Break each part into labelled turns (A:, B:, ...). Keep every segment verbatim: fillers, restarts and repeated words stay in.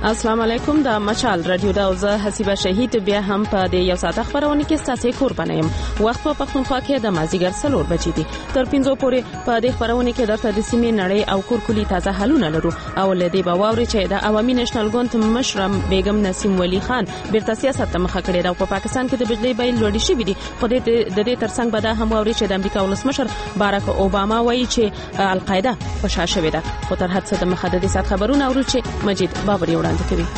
A: السلام علیکم. د مشال رادیو دا زه حسیبه شهید بیا هم په د یو ساعت خبرونه کې ستاسو قربانه یم. وخت په پښتونخوا کې د مازیګر څلور بجې دي. تر پنځو پورې په د خبرونه کې درته د سیمې نړۍ او کورکولي تازه حلونه لرو. او لدی به واوري چې د عوامي نېشنل ګوند مشر بیگم نسیم ولی خان بیرته سیاست ته مخه کړې ده او په پاکستان کې د بجلی بیل لوړ شي دي. خو د دې ترڅنګ به دا هم واوري چې د امریکا ولسمشر باراک اوباما وایي چې القاعده فشا شوې ده. خو تر هڅه د مخه د دې سات خبرونه اورو چې مجید بابر وړاندې کوي.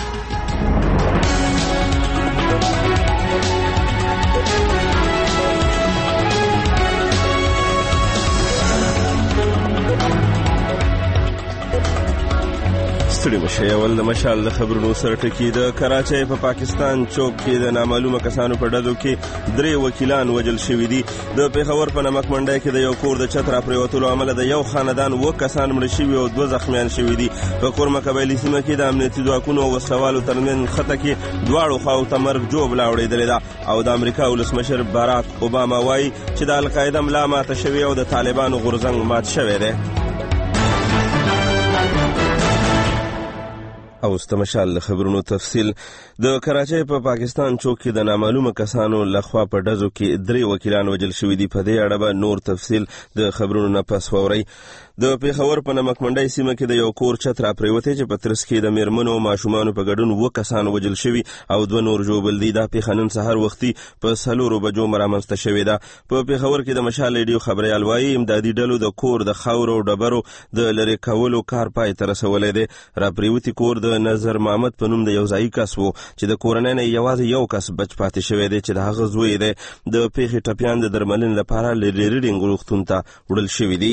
B: ستړي مشه اول د مشال د خبرونو سره ټکی د کراچۍ په پاکستان چوک کې د نامعلومه کسانو په ډزو کې درې وکیلان وجل شوي دي. د پیښور په نمک منډی کې د یو کور د چت را پریوتلو عمله د یو خاندان و کسان مړه شوي او دوه زخمیان شوي دي. په کورمه قبایلي سیمه کې د امنیتي ځواکونو او وسلوالو ترمنځ خطه کې دواړو خواو ته مرګ جوړه اورېدلې ده او د امریکا ولسمشر باراک اوباما وایي چې د القاعده ملا ماته شوې او د طالبانو غورځنګ مات شوی دی. او استمشال خبرونو تفصیل. د کراچۍ په پاکستان چوک کې د نامعلومه کسانو لخوا په ډزو کې درې وکیلان وجل شوي دي. په دې اړه به نور تفصیل د خبرونو نه پس وورئ. د پیښور په نمک منډی سیمه کې د یو کور چت را پریوتی چې په ترڅ کې د میرمنو او ماشومانو په ګډون اووه کسان وجل شوي او دوه نور ژوبل دي. دا پیښه نن سهار وختي په څلورو بجو رامنځته شوې ده. په پیښور کې د مشال ریډیو خبریال وایي امدادي ډلو د کور د خاورو او ډبرو د لرې کولو کار پای ته رسولی دی. را پریوتی کور د نظر محمد په نوم د یو ځایي کس و چې د کورنۍ نه یوازې یو کس بچ پاتې شوی دی چې د هغه زوی دی. د پیښې ټپیان د درملنې لپاره لرې ریډینګ روغتون ته وړل شوي دي.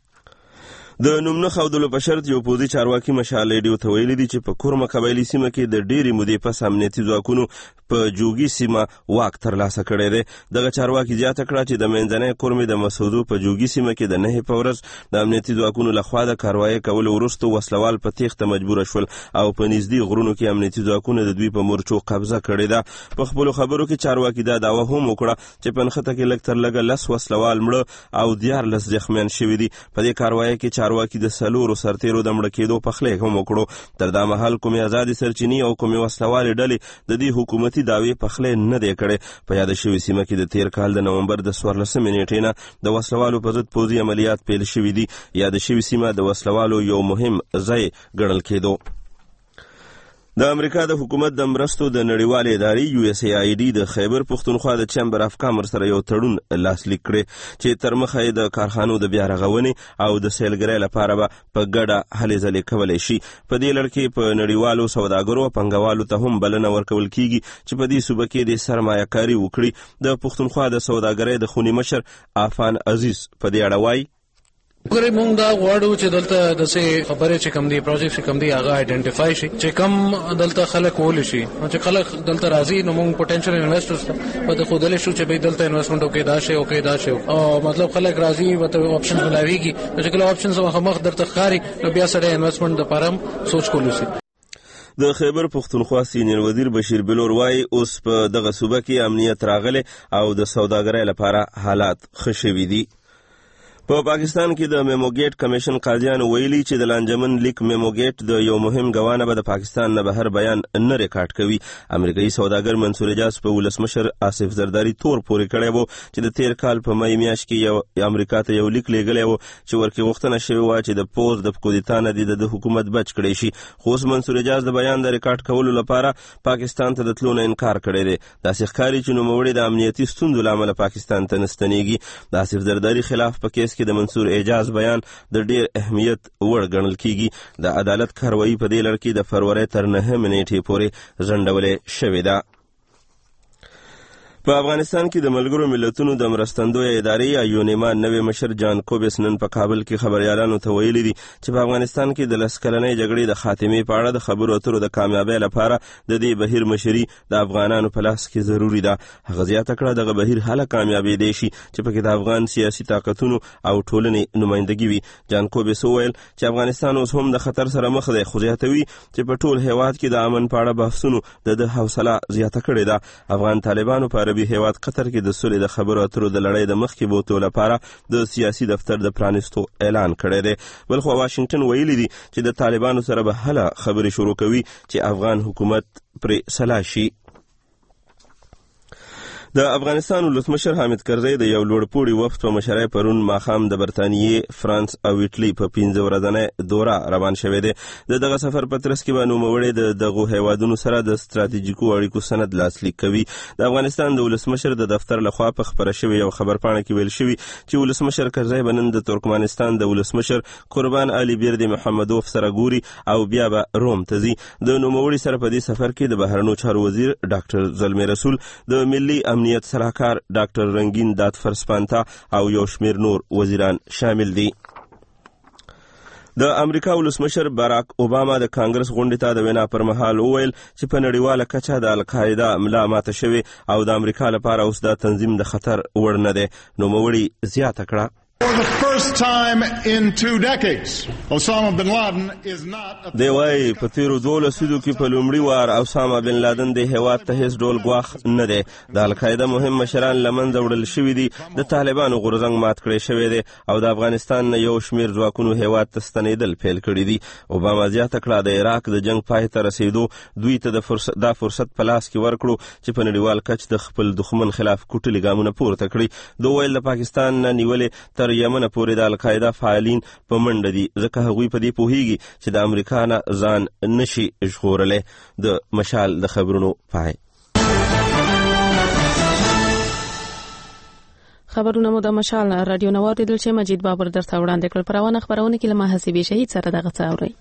B: د نومنه خودلو په شرط یو پوزي چارواکي مشال ریډیو ته ویلي دي چې په کورمه قبایلي سیمه کې د ډېرې مودې پس امنیتي ځواکونو په جوګي سیمه واک ترلاسه کړی دی. دغه چارواکي زیاته کړه چې د منځنۍ کورمې د مسعودو په جوګي سیمه کې د نهې په ورځ د امنیتي ځواکونو لخوا د کاروایي کولو وروسته وسلوال په تیښته مجبور شول او په نږدې غرونو کې امنیتي ځواکونو د دوی په مورچو قبضه کړې ده. په خپلو خبرو کې چارواکي دا دعوه هم وکړه چې په نښته کې لږ تر لږه لس وسلوال مړه او دیارلس زخمیان شوي دي. په دې کاروایي کې چارواکي د سلورو سرتیرو د مړه کېدو پخلی هم وکړو. تر دا مهال کومې ازادې سرچینې او کومې وسلوالې ډلې د دې حکومتي دعوې پخلی نه دی کړی. په یاده شوې سیمه کې د تیر کال د نومبر د څوارلسمې نیټې نه د وسلوالو په ضد پوځي عملیات پیل شوي دي. یاده شوې سیمه د وسلوالو یو مهم ځای ګڼل کېدو. د امریکا د حکومت د مرستو د نړیوالې ادارې یو اس ای آی ډي د خیبر پښتونخوا د چمبر اف کامرس سره یو تړون لاسلیک کړی چې تر مخه یې د کارخانو د بیا رغونې او د سیلګرۍ لپاره به په ګډه هلې ځلې کولی شي. په دې لړ کې په نړیوالو سوداګرو او پانګوالو ته هم بلنه ورکول کیږي چې په دې صوبه کې د سرمایه کاري وکړي. د پښتونخوا د سوداګرۍ د خوني مشر عفان عزیز په دې اړه وایي
C: وګورئ موږ دا غواړو چې دلته داسې خبرې چې کوم دي پروجیکټ چې کوم دي هغه آیډنټیفای شي چې کوم دلته خلک کولی شي. چې خلک دلته راځي نو موږ پوتنشل انویسټرز په د خودلې شو چې به دلته انویسټمنټ وکړي دا شی وکړي دا شی او مطلب خلک راځي وته آپشن ملاويږي چې کله آپشنز مخ درته ښکاري نو بیا سره انویسټمنټ لپاره سوچ کولی شي.
B: د خیبر پښتونخوا سینیر وزیر بشیر بلور وایي اوس په دغه صوبه کې امنیت راغلی او د سوداګرۍ لپاره حالات ښه شوي دي. په پاکستان کې د میموګیټ کمیشن قاضیانو ویلي چې د لانجمن لیک میموګیټ د یو مهم ګوانه به د پاکستان نه بهر بیان نه ریکارډ کوي. امریکایي سوداګر منصور اجاز په ولسمشر آصف زرداری تور پورې کړی و چې د تیر کال په مای میاشت کې یو امریکا ته یو لیک لیږلی و چې ورکې غوښتنه شوې وه چې د پوز د کودتا نه دې د حکومت بچ کړی شي. خو اوس منصور اجاز د بیان د ریکارډ کولو لپاره پاکستان ته د تلو نه انکار کړی دی. داسې ښکاري چې نوموړی د امنیتي ستونزو له امله پاکستان ته نه ستنېږي. د آصف زرداری خلاف په کیس کې د منصور اجاز بیان د ډیر اهمیت وړ ګڼل کیږي. د عدالت کاروایی په دې لړ کې د فروری تر نهمې نیټې پورې ځنډولې شوې ده. په افغانستان کې د ملګرو ملتونو د مرستندویه ادارې یونیما نوی مشر جان کوبس نن په کابل کې خبریالانو ته ویلي دي چې په افغانستان کې د لس کلنۍ جګړې د خاتمې په اړه د خبرو اترو د کامیابۍ لپاره د دې بهیر مشري د افغانانو په لاس کې ضروري ده. هغه زیاته کړه دغه بهیر هله کامیابېدی شي چې پکې د افغان سیاسي طاقتونو او ټولنې نمایندګي وي. جان کوبس وویل چې افغانستان اوس هم د خطر سره مخ دی، خو زیاتوي چې په ټول هیواد کې د امن په اړه بحثونو د حوصله زیاته کړې ده. افغان طالبانو په عربي هیواد قطر کې د سولې د خبرو اترو د لړۍ د مخکې بوتلو لپاره د سیاسي دفتر د پرانیستو اعلان کړی دی. بلخو واشنگټن ویلي دي چې د طالبانو سره به هله خبرې شروع کوي چې افغان حکومت پرې سلا شي. د افغانستان ولسمشر حامد کرزی د یو لوړپوړي وفد په مشرۍ پرون ماښام د برطانیې، فرانس او ایټلي په پنځه ورځنۍ دوره روان شوی دی. د دغه سفر په ترڅ کې به نوموړی د دغو هیوادونو سره د ستراتیژیکو اړیکو سند لاسلیک کوي. د افغانستان د ولسمشر د دفتر لخوا په خپره شوې یو خبرپاڼه کې ویل شوي چې ولسمشر کرزی به نن د ترکمنستان د ولسمشر قربان علي بیرد محمدوف سره ګوري او بیا به روم ته ځي. د نوموړي سره په دې سفر کې د بهرنیو چارو وزیر ډاکټر زلمی رسول، د ملي امنیت سلاکار ډاکټر رنگین دادفر سپانتا او یو شمیر نور وزیران شامل دي. د امریکا ولسمشر باراک اوباما د کانګرس غونډې ته د وینا پر مهال وویل چې په نړیواله کچه د القاعده ملا ماته شوې او د امریکا لپاره اوس دا تنظیم د خطر وړ نه دی. نوموړي زیاته کړه:
D: For the first time in two decades, Osama bin Laden is not a...
B: دی وایي په تیرو دوله سودو کې په لومړي وار اوساما بن لادن د هیواد ته هیڅ ډول ګواښ نه دی. د القاعده مهم مشران له منځه وړل شوي دي، د طالبانو غورځنګ مات کړی شوی دی او د افغانستان نه یو شمیر ځواکونو هیواد ته ستنېدل پیل کړي دي. اوباما زیاته کړه د عراق د جنگ پای ته رسېدو دوی ته د فرصت دا فرصت په لاس کې ورکړو چې په نړیوال کچ د خپل دښمن خلاف کوټلي ګامونه پورته کړي. دوی ویل د پاکستان نه نیولې تر یمن پورې د القاعده فعالین په منډه دي، ځکه هغوی په دې پوهیږي چې د امریکا نه ځان نشي ژغورلی. د مشال د خبرونو پای.
A: خبرونه مو د مشال رادیو نو اوریدل چې مجید بابر درته وړاندې کړل. پر روانه خبرونه کې له محاسبې شهید سره دغه څه اورئ.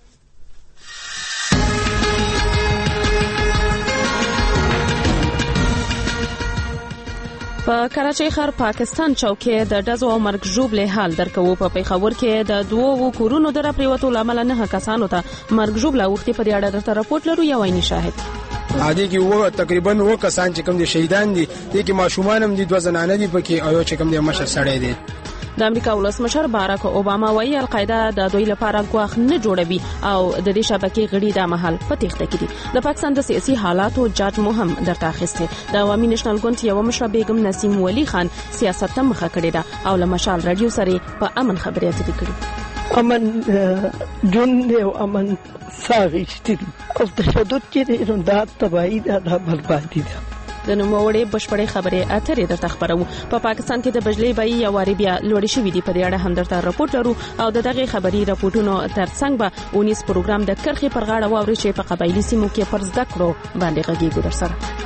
A: په کراچۍ ښار پاکستان چوک کې د ډزو او مرګ ژوبلې حال درکوو. په پیښور کې د دوو کورونو د راپریوتو له امله نه کسانو ته مرګ ژوبله اوښتې. په دې اړه درته راپورټ لرو. یو عیني شاهد
E: عادي کې و تقریبا و کسان چې کوم دي شهیدان دي، دي کې ماشومان هم دي، دوه زنانه دي پکې او یو چې کوم دي مشر سړی دی.
A: د امریکا ولسمشر باراک اوباما وایي القاعده د دوی لپاره ګواښ نه جوړوي او د دې شبکې غړي د مهال په تېښته کې دي. د پاکستان د سیاسي حالاتو جاج مو هم درته اخیستې. د عوامي نېشنل ګوند یوه مشره بیګم نسیم ولی خان سیاست ته مخه کړې ده او له مشال رادیو سره په امن خبرې اترې کړي.
F: امن جون دی او امن ساغشتي او تشدد کې د دا تباہي دا بربادي ده.
A: د نوموړي بشپړې خبرې اترې درته خبرو. په پاکستان کې د بجلی بیې یو وارې بیا لوړې شوې دي. په دې اړه هم درته راپورټ لرو او د دغې خبري راپورټونو ترڅنګ به اونیس پروګرام د کرخې پر غاړه واوري چې په قبایلي سیمو کې پر زده کړو باندې غږیږو در سره.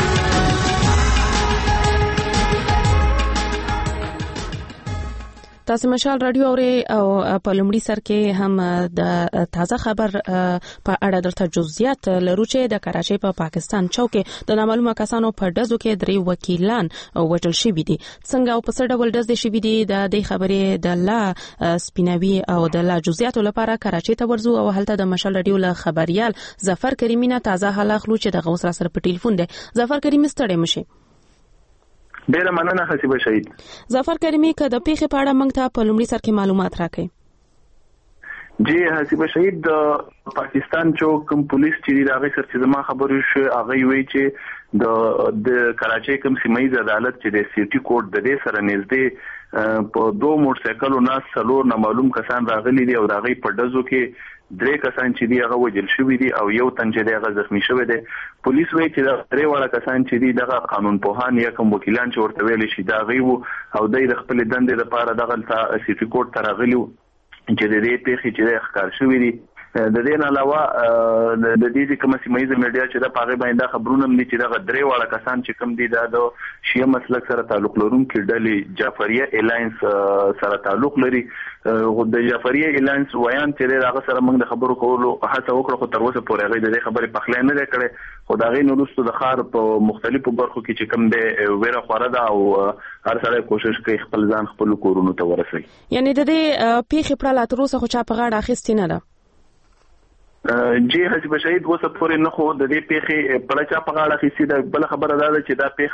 A: تاسو مشال رادیو اوري او په لومړي سر کې هم د تازه خبر په اړه درته جزئیات لرو چې د کراچۍ په پاکستان چوک کې د نامعلومه کسانو په ډزو کې درې وکیلان وژل شوي دي. څنګه او په څه ډول ډز شوي دي د دې خبرې د لا سپینوي او د لا جزئیاتو لپاره کراچۍ ته ورځو او هلته د مشال رادیو له خبريال ظفر کریمي نه تازه حال اخلو چې د غوسر سره په ټلیفون دی. ظفر کریمي ستړی مشي.
G: ډیره مننه حسیبه شهید.
A: ظفر کریمي که د پیښې په اړه موږ ته په لومړي سر کې معلومات راکړئ.
G: جی حسیبه شهید د پاکستان چوک کوم پولیس چې راغی سر چې زما خبرو شو هغه وی چې د د کراچۍ کوم سیمایي عدالت چې د سیټي کورټ د دې سره نږدې په دوه موټر سایکلو ناس څلور نامعلوم کسان راغلي دي او راغی په ډزو کې درې کسان چې دی هغه وژل شوی دي او یو تن چې دی هغه زخمی شوی دی. پولیس وایي چې دا درې واړه کسان چې دی دغه قانون پوهان یا کوم وکیلان چې ورته ویل شي دا غي وو او د خپل دندې لپاره دغه سیټي کورټ ته راغلي چې د دې پیښې چې ښکار شوی دي. د دې نه علاوه د دې کوم سیمایي میډیا چې دا پاغه باندې خبرونه ملي چې دا درې واړه کسان چې کوم دي دا د شیعه مسلک سره تعلق لرونکي ډلې جعفریه الاینس سره تعلق لري. د جعفریه الاینس ویان چې دا سره موږ د خبرو کولو هڅه وکړو خو تر اوسه پورې هغه د دې خبرې پخلې نه کړې. خو دا غي نو رسو د خار په مختلفو برخو کې چې کوم دی ویره خوره ده او هر سره کوشش کوي خپل ځان خپل کورونو ته ورسوي.
A: یعنی د دې پیښې پر لا تر اوسه خو چا په غاړه اخیستې نه ده.
G: جی حسیب شهید وسه پورې نه خو د دې پیښې په چا په غاړه خېسي ده. بل خبره ده چې دا پیښه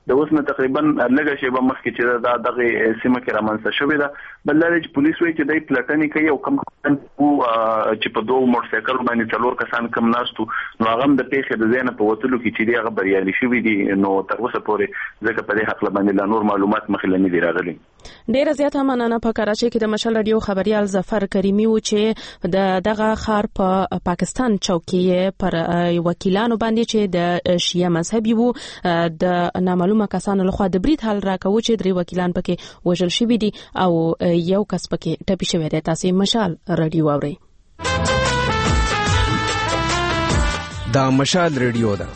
G: د اوس نه تقریبا لږه شی به مخکې چې دا دغه سیمه کې رامنځته شوې ده بل لري چې پولیس وایي چې د پلټنې کوي او کم چې په دوه موټر سایکل باندې څلور کسان کم ناستو نو هغه د پیښې د ځای نه په وتلو کې چې هغه بریالي شوي دي نو تر اوسه پورې ځکه په دې حق باندې لا نور معلومات مخې نه دي راغلي.
A: ډیره زیاته مننه. په کراچۍ کې د مشال رادیو خبريال ظفر کریمي و چې د دغه خار په پاکستان چوکۍ پر وکیلانو باندې چې د شیعه مذهبي وو د نامعلومه کسانو لخوا د برید حل راکوي چې درې وکیلان پکې وژل شوي دي او یو کس پکې ټپي شوی دی. تاسو مشال رادیو اورئ.
H: دا مشال رادیو ده.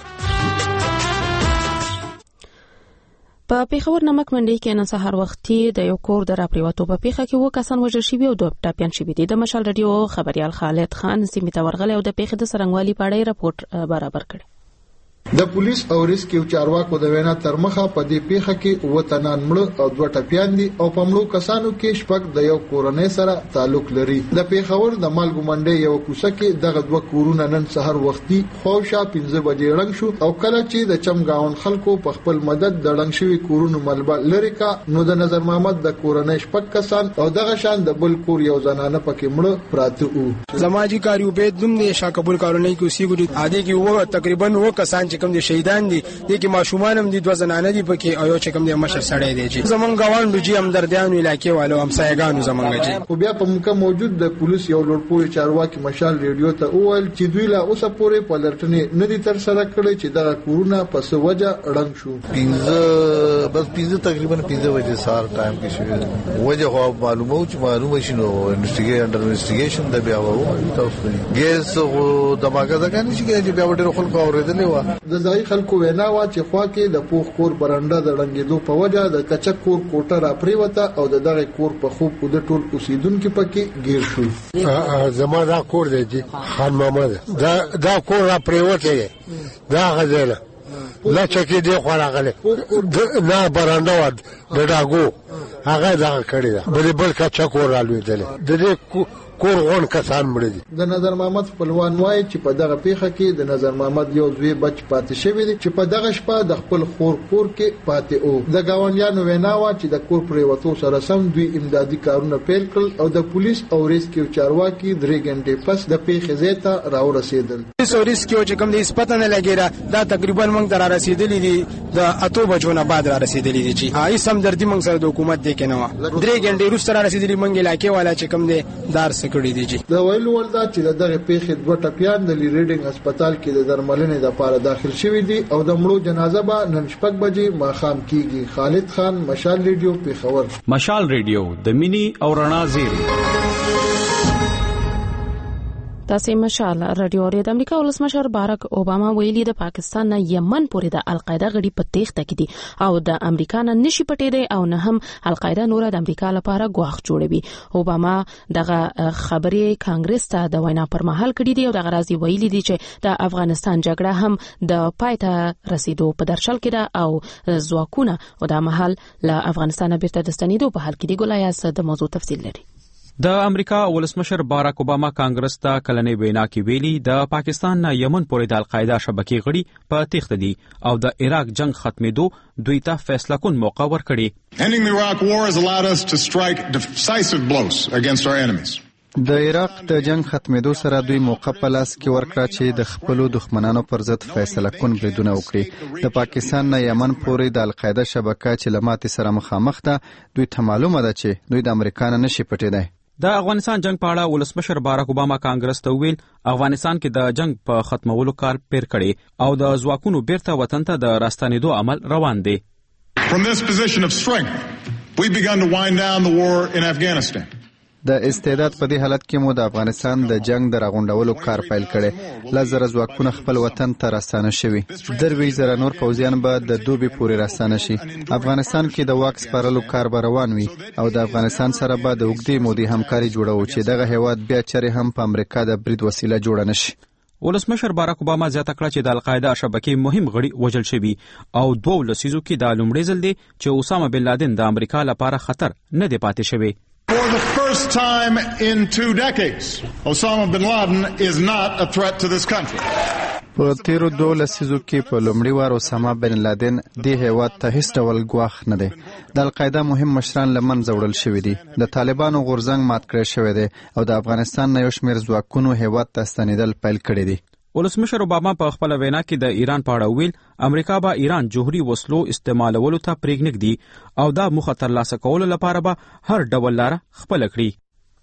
H: په پیښور نمک منډي کې نن سهار وختي د یو کور د راپریوتو په پیښه کې و کسان وژل شوي او دوه ټپيان شوي دي. د مشال رادیو خبريال خالد خان سیمه ته ورغلی او د پیښې د سرنګوالي په اړه راپورټ برابر کړ.
I: د پولیس او ریسکیو چارواکو د وینا تر مخه په دې پیښه کې وطنان مړ او دوه ټپيان دي او په مړو کسانو کې شپږ د یو کورنۍ سره تعلق لري. د پیښور د مالګو منډي یو کوڅه کې دغه دوه کورونه نن سهار وختي خوشا پنځه بجې رنګ شو او کله چې د چمګاون خلکو په خپل مدد د رنګ شوی کورونو ملبا لري کا نو د نظر محمد د کورنۍ شپږ کسان او دغه شان د بل کور یو زنانه پکې مړ پراته وو.
E: زماجی کاری عبید دوم د شاکبل کارونې کې اوسېګو عادي کې وو تقریبا وو کسان چې کوم دي شهیدان دي دي کې ماشومان هم دي دوه زنانه دي پکې او یو چې کوم دي مشر سړی دی چې زمونږ غوان رجی هم دردیانو علاقې والو هم سایګانو زمونږ جي
I: او بیا په موقع موجود د پولیس یو لوړپوړي چارواکي مشال ریډیو ته وویل چې دوی لا اوسه پورې په لټنې نه دي تر سره کړی چې دغه کورونه په څه وجه رنګ شو.
J: پنځه بس پنځه تقریبا پنځه وجه سار ټایم کې شوی وجه خو معلومه او چې معلومه شي نو انویسټیګیشن انډر انویسټیګیشن د بیا وو تاسو ګیس او دماغه ځکه نه چې بیا وړي خلکو اوریدلې و.
I: د ځای خلکو وینا وا چې خوا کې د پوخ کور برنده د رنګېدو په وجه د کچک کور کوټه را پریوته او د دغه کور په خوب کو د ټول اوسیدونکو پکې گیر شو.
K: زما دا کور دی خان محمد دا دا کور را پریوته دا غزله لا چکه دی خو راغله نه برنده و د داګو هغه دا کړی دا بل بل کچک کور را لویدل د دې کور غون کسان مړ دي.
I: د نظر محمد خپلوان وایي چې په دغه پیښه کې د نظر محمد یو دوی بچ پاتې شوی دي چې په دغه شپه د خپل خور کور کې پاتې او د گاونډیانو وینا وا چې د کور پرې وته سره سم دوی امدادي کارونه پیل کړل او د پولیس او ریسکیو چارواکي درې غنټې پس د پیښې ځای ته راو رسیدل.
E: پولیس او ریسکیو چې کوم دې سپته نه لګیرا دا تقریبا موږ ته را رسیدلې دي د اتو بجو نه بعد را رسیدلې دي چې هاي سم دردي موږ سره د حکومت دی کنه درې غنټې وروسته را رسیدلې موږ علاقې والا چې کوم دې دار سکړې دي.
I: د ویلو ولدا چې دغه پیښې دوه ټپيان د لیډینګ هسپتال کې د درملنې لپاره داخل شوي دي او د مړو جنازه به نن شپږ بجې ماښام کیږي. خالد خان مشال ریډیو پیښور.
L: مشال ریډیو د مینی او رڼا زیری.
A: تاسو مشال رادیو د امریکا ولسمشر باراک اوباما ویلي د پاکستان نه یمن پورې د القاعده غړي په تېښته کې دي او د امریکا نه نشي پټېدي او نه هم القاعده نور د امریکا لپاره ګواښ جوړوي. اوباما دغه خبرې کانګرس ته د وینا پر مهال کړې دي او دغه راځي ویلي دي چې د افغانستان جګړه هم د پایته رسیدو په درشل کې ده او ځواکونه او د مهال له افغانستان بیرته د ستنېدو په حال کې دي. ګولایاس د موضوع تفصیل لري.
L: د امریکا ولسمشر باراک اوباما کانګرس ته کلنې وینا کې ویلي د پاکستان نه یمن پورې د القاعده شبکې غړي په تېښته دي او د عراق جنگ ختمېدو دوی ته فیصله کون موقع ورکړي.
D: Ending the Iraq war has allowed us to strike decisive blows against our enemies.
M: د عراق د جنگ ختمېدو سره دوی موقع په لاس کې ورکړه چې د خپلو دښمنانو پر ضد فیصله کون بریدونه وکړي. د پاکستان نه یمن پورې د القاعده شبکه چې له ماتې سره مخامخ ده دوی ته معلومه ده چې دوی د امریکا نه نشي پټېدای.
L: د افغانستان جنگ په اړه ولسمشر باراک اوباما کانګرس ته ویل افغانستان کې د جنگ په ختمولو کار پیر کړي او د ځواکونو بیرته وطن ته د راستنېدو عمل روان دی.
D: From this position of strength, we've begun to wind down the war in Afghanistan.
M: د استعداد په دې حالت کې مو د افغانستان د جنگ د راغونډولو کار پیل کړي. لزر ځواکونه خپل وطن ته راستانه شوي. دروي زره نور پوځیان به د دوبي پورې راستانه شي. افغانستان کې د واک سپارلو کار به روان وي او د افغانستان سره به د اوږدې مودې همکاري جوړو چې دغه هیواد بیا چرې هم په امریکا د برید وسیله جوړ نه شي.
L: ولسمشر باراک اوباما زیاته کړه چې د القاعده شبکې مهم غړي وژل شوي او دوه لسیزو کې د لومړي ځل دی چې اسامه بن لادن د امریکا لپاره خطر نه دی پاتې شوی.
D: For the first time in two decades, Osama bin Laden is not a threat to this country.
M: په تیرو دوه لسیزو کې په لومړي وار اسامه بن لادن د هیواد ته هیڅ ډول ګواښ نه دی. د القاعده مهم مشران له منځه وړل شوي دي، د طالبانو غورځنګ مات کړی شوی دی او د افغانستان نه یو شمېر ځواکونو هیواد ته ستنېدل پیل کړي دي.
L: ولسمشر اوباما په خپل وینا کې د ایران په اړه ویل امریکا به ایران جوهري وسلو استعمالولو ته پرېږدي او دا موخه ترلاسه کولو لپاره به هر ډول لاره خپل کړي.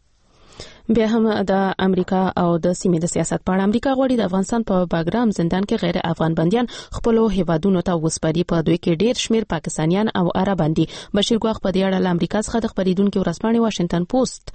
H: بیا هم د امریکا او د سیمې د سیاست په اړه امریکا غواړي د افغانستان په باګرام زندان کې غیر افغان بنديان خپل هیوادونو ته وسپاري. په دوی کې ډیر شمیر پاکستانیان او عربان دي. بشیر ګواخ په دې اړه له امریکا څخه د خبرېدونکو ورځپاڼې واشنگټن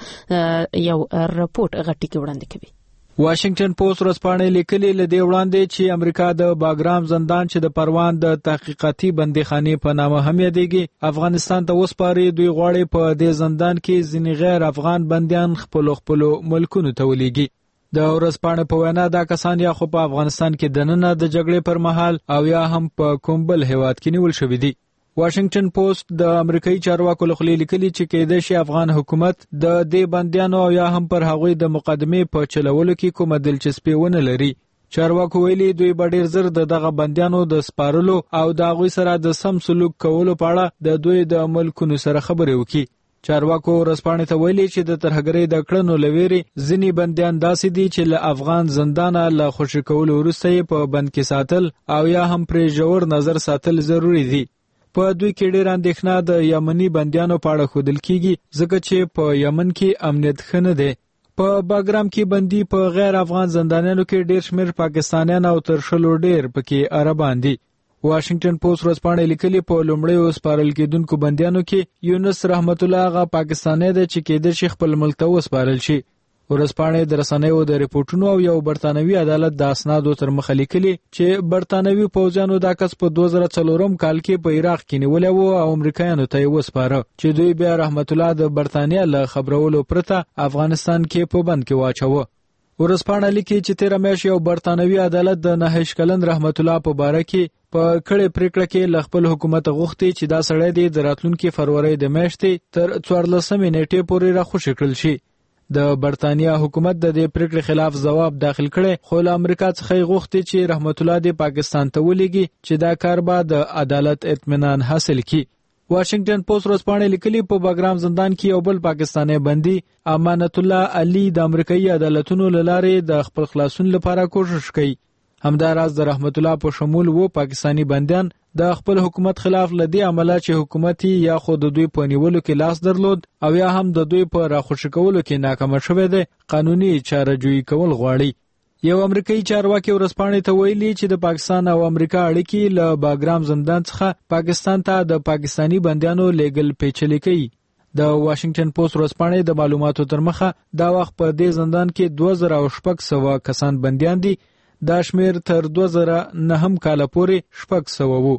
H: پوسټ یو رپورټ غټي کې وړاندې کوي.
N: واشنگټن پوسټ ورځپاڼې لیکلي لدی وړاندې چې امریکا د باګرام زندان چې د پروان د تحقیقاتي بندیخانې په نامه هم یادېږي افغانستان ته وسپاري. دوی غواړي په دې زندان کې ځینې غیر افغان بندیان خپل خپل ملکونو ته ولېږي. د ورځپاڼې په وینا دا کسان یا خو په افغانستان کې دننه د جګړې پر مهال او یا هم په کوم بل هیواد کې نیول شوي دي. واشنگټن پوسټ د امریکایي چارواکو له خوا لیکلي چې کېدای شي افغان حکومت د دې بندیانو او یا هم پر هغوی د مقدمې په چلولو کې کومه دلچسپي ونه لري. چارواکو ویلي دوی به ډېر زر د دغه بندیانو د سپارلو او د هغوی سره د سم سلوک کولو په اړه د دوی د ملکونو سره خبرې وکړي. چارواکو ورځپاڼې ته ویلي چې د ترهګرۍ د کړنو له ویرې ځینې بندیان داسې دي چې له افغان زندانه له خوشي کولو وروسته یې په بند کې ساتل او یا هم پرې ژور نظر ساتل ضروري دي. په دوی کې ډېر اندېښنه د یمني بندیانو په اړه ښودل کېږي ځکه چې په یمن کې امنیت ښه نه دی. په باګرام کې بندي په غیر افغان زندانیانو کې ډېر شمېر پاکستانیان او تر شلو ډېر پکې عربان دي. واشنگټن پوسټ ورځپاڼې لیکلي په لومړیو سپارل کېدونکو بندیانو کې یونس رحمت الله هغه پاکستانی دی چې کېدای شي خپل ملک ته وسپارل شي. ورځپاڼې د رسنیو د ریپورټونو او یو برتانوي عدالت د اسنادو تر مخه لیکلي چې برتانوي پوځیانو دا کس په دوه زره څلورم کال کې په عراق کې نیولی و او امریکایانو ته یې وسپاره چې دوی بیا رحمت الله د برتانیا له خبرولو پرته افغانستان کې په بند کې واچوه. ورځپاڼه لیکي چې تېره میاشت یو برتانوي عدالت د نهه کلن رحمت الله په باره کې په کړې پریکړه کې له خپل حکومت غوښتي چې دا سړی دی د راتلونکي فروری د میاشتې تر څوارلسمې نیټې پورې راخوشي کړل شي. د برتانیا حکومت د دې پریکړې خلاف ځواب داخل کړي خو له امریکا څخه یې غوښتي چې رحمت الله د پاکستان ته ولېږي چې دا کار به د عدالت اطمینان حاصل کړي. واشنگټن پوسټ ورځپاڼې لیکلي په باګرام زندان کې یو بل پاکستانی بندي امانت الله علي د امریکایي عدالتونو له لارې د خپل خلاصون لپاره کوشش کوي. همداراز د رحمت الله په شمول وو پاکستانی بندیان د خپل حکومت خلاف لدی عمله چې حکومت یا خود دوی په نیولو کې لاس درلود او یا هم د دوی په راخوشي کولو کې ناکام شوه دي قانوني چارهجویي کول غواړي. یو امریکایي چارواکي ورځپاڼې ته ویلي چې د پاکستان او امریکا اړیکې له باګرام زندان څخه پاکستان ته د پاکستانی بندیانو لیګل پیچلي کوي. د واشنگټن پوسټ ورځپاڼې د معلوماتو تر مخه دا وخت په دې زندان کې دوه زره شپږ سوه کسان بندیان دي. دا شمیر تر دوه زره نهم کاله پورې شپږ سوه وو.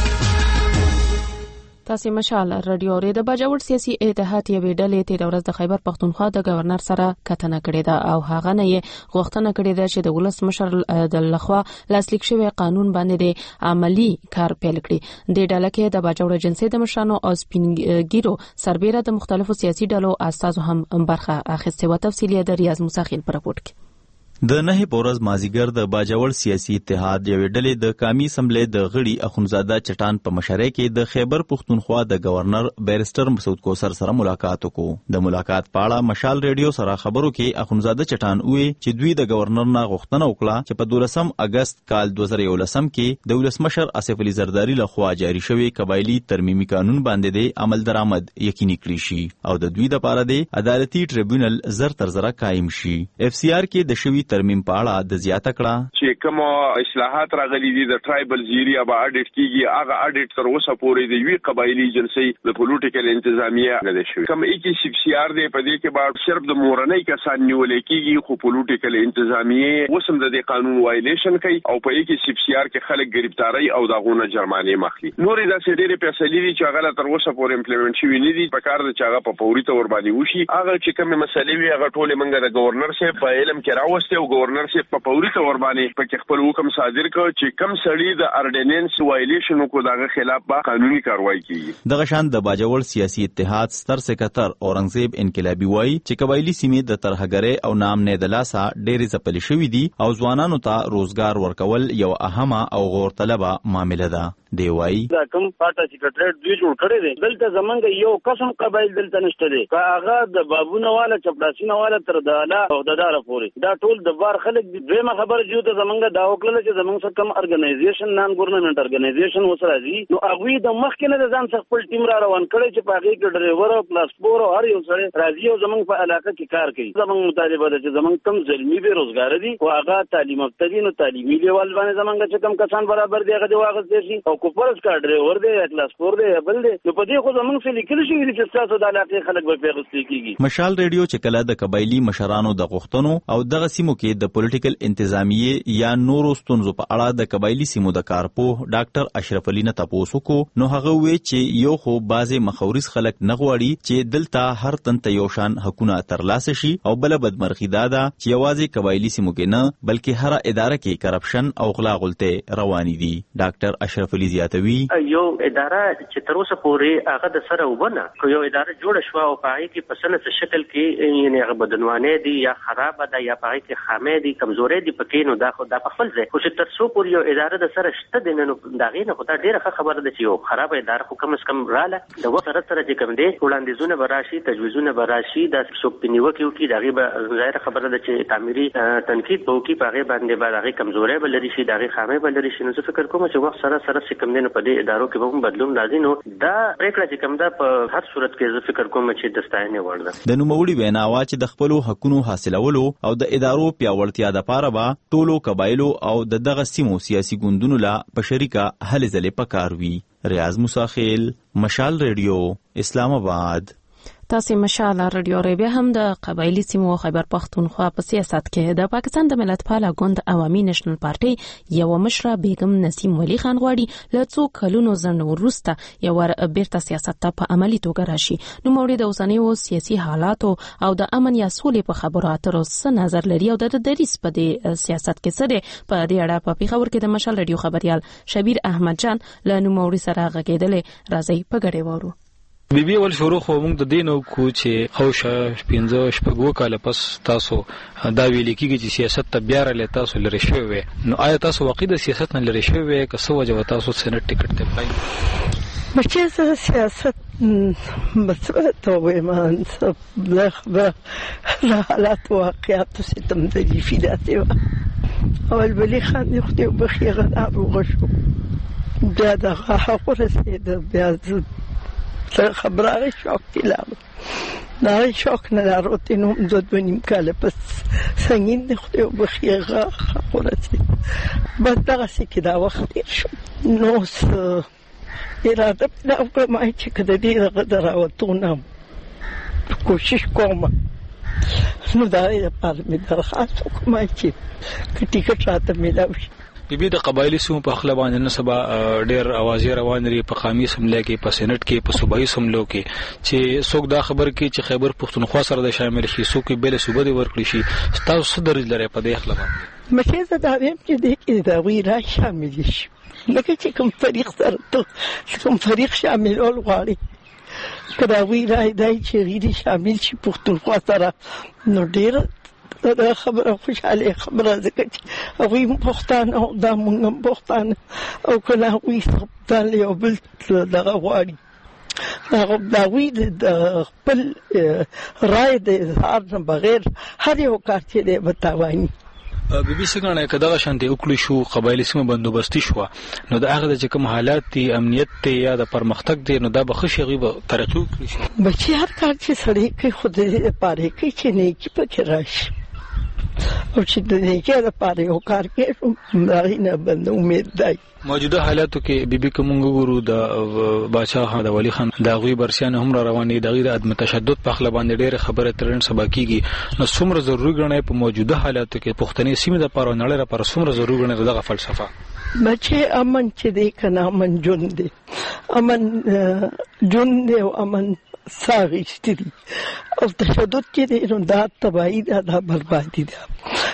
H: تاسو مشال رادیو اوري د باجوړ سیاسي اتحاد یوې ډلې تیر ورځ د خیبر پختونخوا د گورنر سره کتنه کړې ده او هغه نه یې غوښتنه کړې ده چې د ولسمشر د لخوا لاسلیک شوی قانون باندې د عملی کار پیل کړي. د ډله کې د باجوړ جنسي د مشرانو او سپینګیرو سربېره د مختلفو سیاسي ډلو استازو هم برخه اخیستې و. تفصیل یې د ریاض مساخیل پر راپورټ کې.
O: د نهه پورز مازیګر د باجوړ سیاسي اتحاد یوې ډلې د قومي اسمبلی د غړي اخونزاده چټان په مشرۍ کې د خیبر پختونخوا د گورنر بیرسټر مسعود کوثر سره ملاقات وکړو. د ملاقات په اړه مشال ریډیو سره خبرو کې اخونزاده چټان وی چې دوی د گورنر نه غوښتنه وکړه چې په دولسم اگست کال دوه زره یولسم کې د ولسمشر اسف علي زرداری لخوا جاری شوی قبایلی ترمیمي قانون باندې د عمل درآمد یقیني کړی شي او د دوی لپاره د عدالتي ټریبیونل زر تر زره قائم شي. اف سی آر کې د شوی ترمیم په اړه د زیاته کړه
P: چې کوم اصلاحات راغلي دي د ټرایبل ایریا به اډیټ کیږي هغه اډیټ تر اوسه پورې د وی قبایلی جنسي د پولیټیکل انتظامیه نه شوی. کوم کې سی سی آر دی په دې کې به صرف د مورنۍ کسان نیول کیږي خو پولیټیکل انتظامیه وسم د دې قانون وایلیشن کوي او په کې سی سی آر کې خلک گرفتاری او دغونه جرمانه مخلي. نورې د سړي په فیصلې دي چې هغه تر اوسه پورې امپلیمنٹ شوی نه دي. په کار د چاغه په فوري تور باندې وشي هغه چې کوم مسلې وي هغه ټول منګه د گورنر صاحب په علم کې راوستي سي او گورنر سي په فوري تور باندې په خپل حکم صادر کړ چې کم سړی د اردیننس وایلیشن کو دغه خلاف به قانوني کاروایی کیږي.
O: دغه شان د باجوړ سیاسي اتحاد ستر سکرټر اورنګزیب انقلابی وایي چې قبایلی سیمې د ترهګرۍ او نام نه دلاسا ډېری ځپلې شوې دي او ځوانانو ته روزګار ورکول یو اهمه او غور طلبه معامله ده. دی وایي
Q: دا کوم پاټه سکرټریټ دوی جوړ کړی دی دلته زمونږ یو قسم قبایل دلته نشته دی که هغه د بابونه والا چپړاسینه والا تر د اعلی عہدیدار پورې دا ټول د بار خلک دي. دویمه خبره جو ته زمونږ دا وکړل چې زمونږ څخه کم ارګنایزیشن نان ګورنمنت ارګنایزیشن وسره دي نو هغه د مخکې نه ځان څخه خپل ټیم را روان کړی چې پاګې کې ډرایور او پلاسپور او هر یو سره راځي او زمونږ په علاقه کې کار کوي. زمونږ مطالبه ده چې زمونږ کم ظلمي به روزګار دي او هغه تعلیم یافته دي نو تعلیمي لیول باندې زمونږ چې کم کسان برابر دی هغه دی واغستې شي او کوپرس کار ور دی اکلاس پور دی بل دی نو په دې خو زمونږ څه لیکل شوی چې تاسو د علاقې خلک به پیغستې کیږي.
O: مشال ریډیو چې کله د قبایلی مشرانو د غوښتنو او دغه سیمو کې د پولیټیکل انتظامیه یا نورو ستونزو په اړه د قبایلی سیمو د کارپوه ډاکټر اشرف علي نه تاسو کو نو هغه وی چې یو خو بازي مخاورس خلک نه غواړي چې دلته هر تن ته یو شان حقونه ترلاسه شي او بل بدمرخي دادا چې یوازې قبایلی سیمو کې نه بلکې هر اداره کې کرپشن او غلا غلطه رواني دي. ډاکټر اشرف علي زیاتوي
R: یو اداره چې تر اوسه پورې هغه د سره وبنه کو یو اداره جوړه شو او پای کې په سنت شکل کې یعنی هغه بدنوانه دي یا خراب ده یا پای کې خامې دي کمزورې دي پکې نو دا خو د خپل ځای خو چې تر څو پورې یو اداره د سره شته د نو دا غینه خو دا ډیره خبره ده چې یو خراب اداره خو کم از کم رااله د وخت سره سره چې کوم دي وړاندیزونه براشي تجویزونه براشي د سوپینیو کې کې دغه به ظاهر خبره ده چې تعمیري تنقید به کې پاغه باندې به دغه کمزورې بلري شي دغه خامې بلري شي نو فکر کوم چې وخت سره سره کوم دي په دې ادارو کې به بدلون راځي نو دا پریکړه چې کوم ده په هر صورت کې زه فکر کوم چې د ستاینې وړ ده.
O: د نوموړي ویناوا چې د خپل حقونو حاصلولو او د ادارو پیاوړتیا لپاره به ټولو قبایلو او د دغه سیمو سیاسي ګوندونو لا په شریکه هلې ځلې پکار وي. ریاض موساخیل مشال ریډیو اسلام آباد.
H: تاسو مشال رادیو ریبیا هم د قبایلی سیمو خیبر پختونخوا په سیاست کې د پاکستان د ملت پاله ګوند عوامي نېشنل پارټي یو مشره بیگم نسیم ولی خان غواړي له څو کلونو ځنډ وروسته یو ور بیرته سیاست ته په عملی توګه راشي. نو موږ د اوسنیو سیاسي حالاتو او د امن یا سولې په خبرو اترو څه نظر لري او د دریس په دې سیاست کې څه دی په دې اړه په پیښور کې د مشال رادیو خبريال شبیر احمد جان له نو موږ سره غږیدل راځي په غړې وورو.
N: بیبي ول شروع خو موږ د دینو کو چې خوشه پنځه شپږو کال پس تاسو دا ویل کېږي چې سیاست ته بیا راځي تاسو لری شوی نو آیا تاسو واقعي د سیاست نه لری شوی که څه وجه تاسو سنټ ټیکټ ته پای
F: بچي زه سیاست مسته وایمان څه خبره حالات واقعیت ستم د دې فیداتي اول بلی خان یو خو بخیر غاب وغشو بیا دا حق رسید بیا خبره شوک دیلم نه شوک ندارد نم زد بنیم کاله پس سنگین نخوده و بخیه خورتی بعد دقسی که دا وقتی شد نوس اراده بدم که مای چه کده دیر قدر آوتونم کوشش کوم نو داری پار می درخواست که مای چه که ټیکټ راته میلاوي.
N: بیبي د قبایلی سیمو په خپل باندې نه سبا ډېر اوازې روان لري په قومي سملې کې په سېنات کې په صوبایي سملو کې چې څوک دا خبر کې چې خیبر پښتونخوا سره د شامل شي څوک بل صوبه دی ورکړي شي تاسو څه درځ لري په دې خپل باندې
F: مشه زه دا ویم چې دې کې دا وی را شامل شي لکه چې کوم فريق سره ته کوم فريق شامل ول غواړي کدا وی را دای چې ریدي شامل شي پښتونخوا سره نو ډېر دا خبره خوشاله خبره ځکه چې هغوی پښتانه او دا موږ پښتانه او کله هغوی سبتان یو بل دغه غواړي هغه د هغوی د خپل رای د اظهار نه بغیر هر یو کار چې دی به تاواني.
N: بیبي څنګه که دغه شانتې وکړی شو قبایلي سیمه بندوبستي شوه نو د هغه د چې کوم حالات دي امنیت دی یا د پرمختګ دی نو دا به ښه شي هغوی به ترقي وکړي شي.
F: بچي هر کار چې سړی کوي خو د دې دپاره کوي چې نیکي پکې راشي او چې د نیکۍ لپاره یو کار کوي د هغې نه بنده امید دی.
N: موجوده حالاتو کې بیبي که موږ وګورو د باچا د ولي خان د هغوی برسیان هم را روان دي د هغوی د عدم تشدد په خپله باندې ډېرې خبرې تر نن سبا کېږي نو څومره ضروري ګڼئ په موجوده حالاتو کې پښتنې سیمې دپاره او نړۍ لپاره څومره ضروري ګڼئ دغه فلسفه
F: بچې امن چې دی که نه امن ژوند دی امن ژوند دی او امن ساه اخیستي دي او تشدد چې دی نو دا تباهي ده دا بربادي ده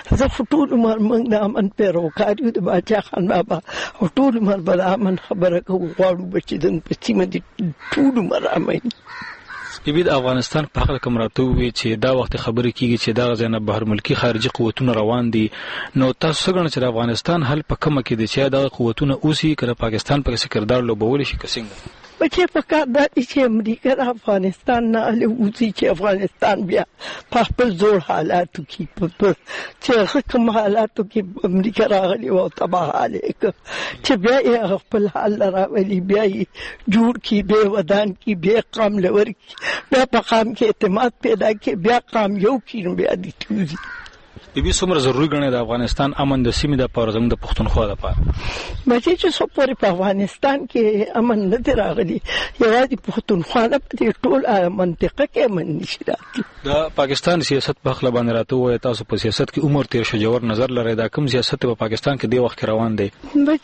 F: زه ټول عمر موږ د امن پیروکار یو د باچا خان بابا او ټول عمر به د امن خبره کوو غواړو به چې د په سیمه دې ټول عمر امن.
N: ببید افغانستان په حق کوم راته وی چې دا وخت خبرې کیږي چې دا غزنه بهر ملکی خارجي قوتونه روان دي، نو تاسو څنګه چې افغانستان حل په کومه کې دي چې دا قوتونه اوسي کړه پاکستان په کردار لوبول شي کسنګ
F: بچې په کار دا چې امریکا د افغانستان نه له وځي چې افغانستان بیا په خپل زور حالاتو کې په چې کوم حالاتو کې امریکا راغلی او تباه حالک چې بیا یې خپل حال راولي بیا یې جوړ کی به ودان کی بیا قام لور کی بیا په قام کې اعتماد پیدا کی بیا قام یو کی بیا دي توزي
N: بيبي څومره ضروري ګڼي د افغانستان امن د سیمې د پاره زموږ د پښتونخوا لپاره
F: بچې چې څو پورې په افغانستان کې امن نه دی راغلی یوازې پښتونخوا نه په ټول منطقه کې امن نشي راغلی.
N: د پاکستان سیاست په خپل باندې راته وایي تاسو په سیاست کې عمر تیر شو جوړ نظر لري دا کوم سیاست په پاکستان کې دی وخت روان دی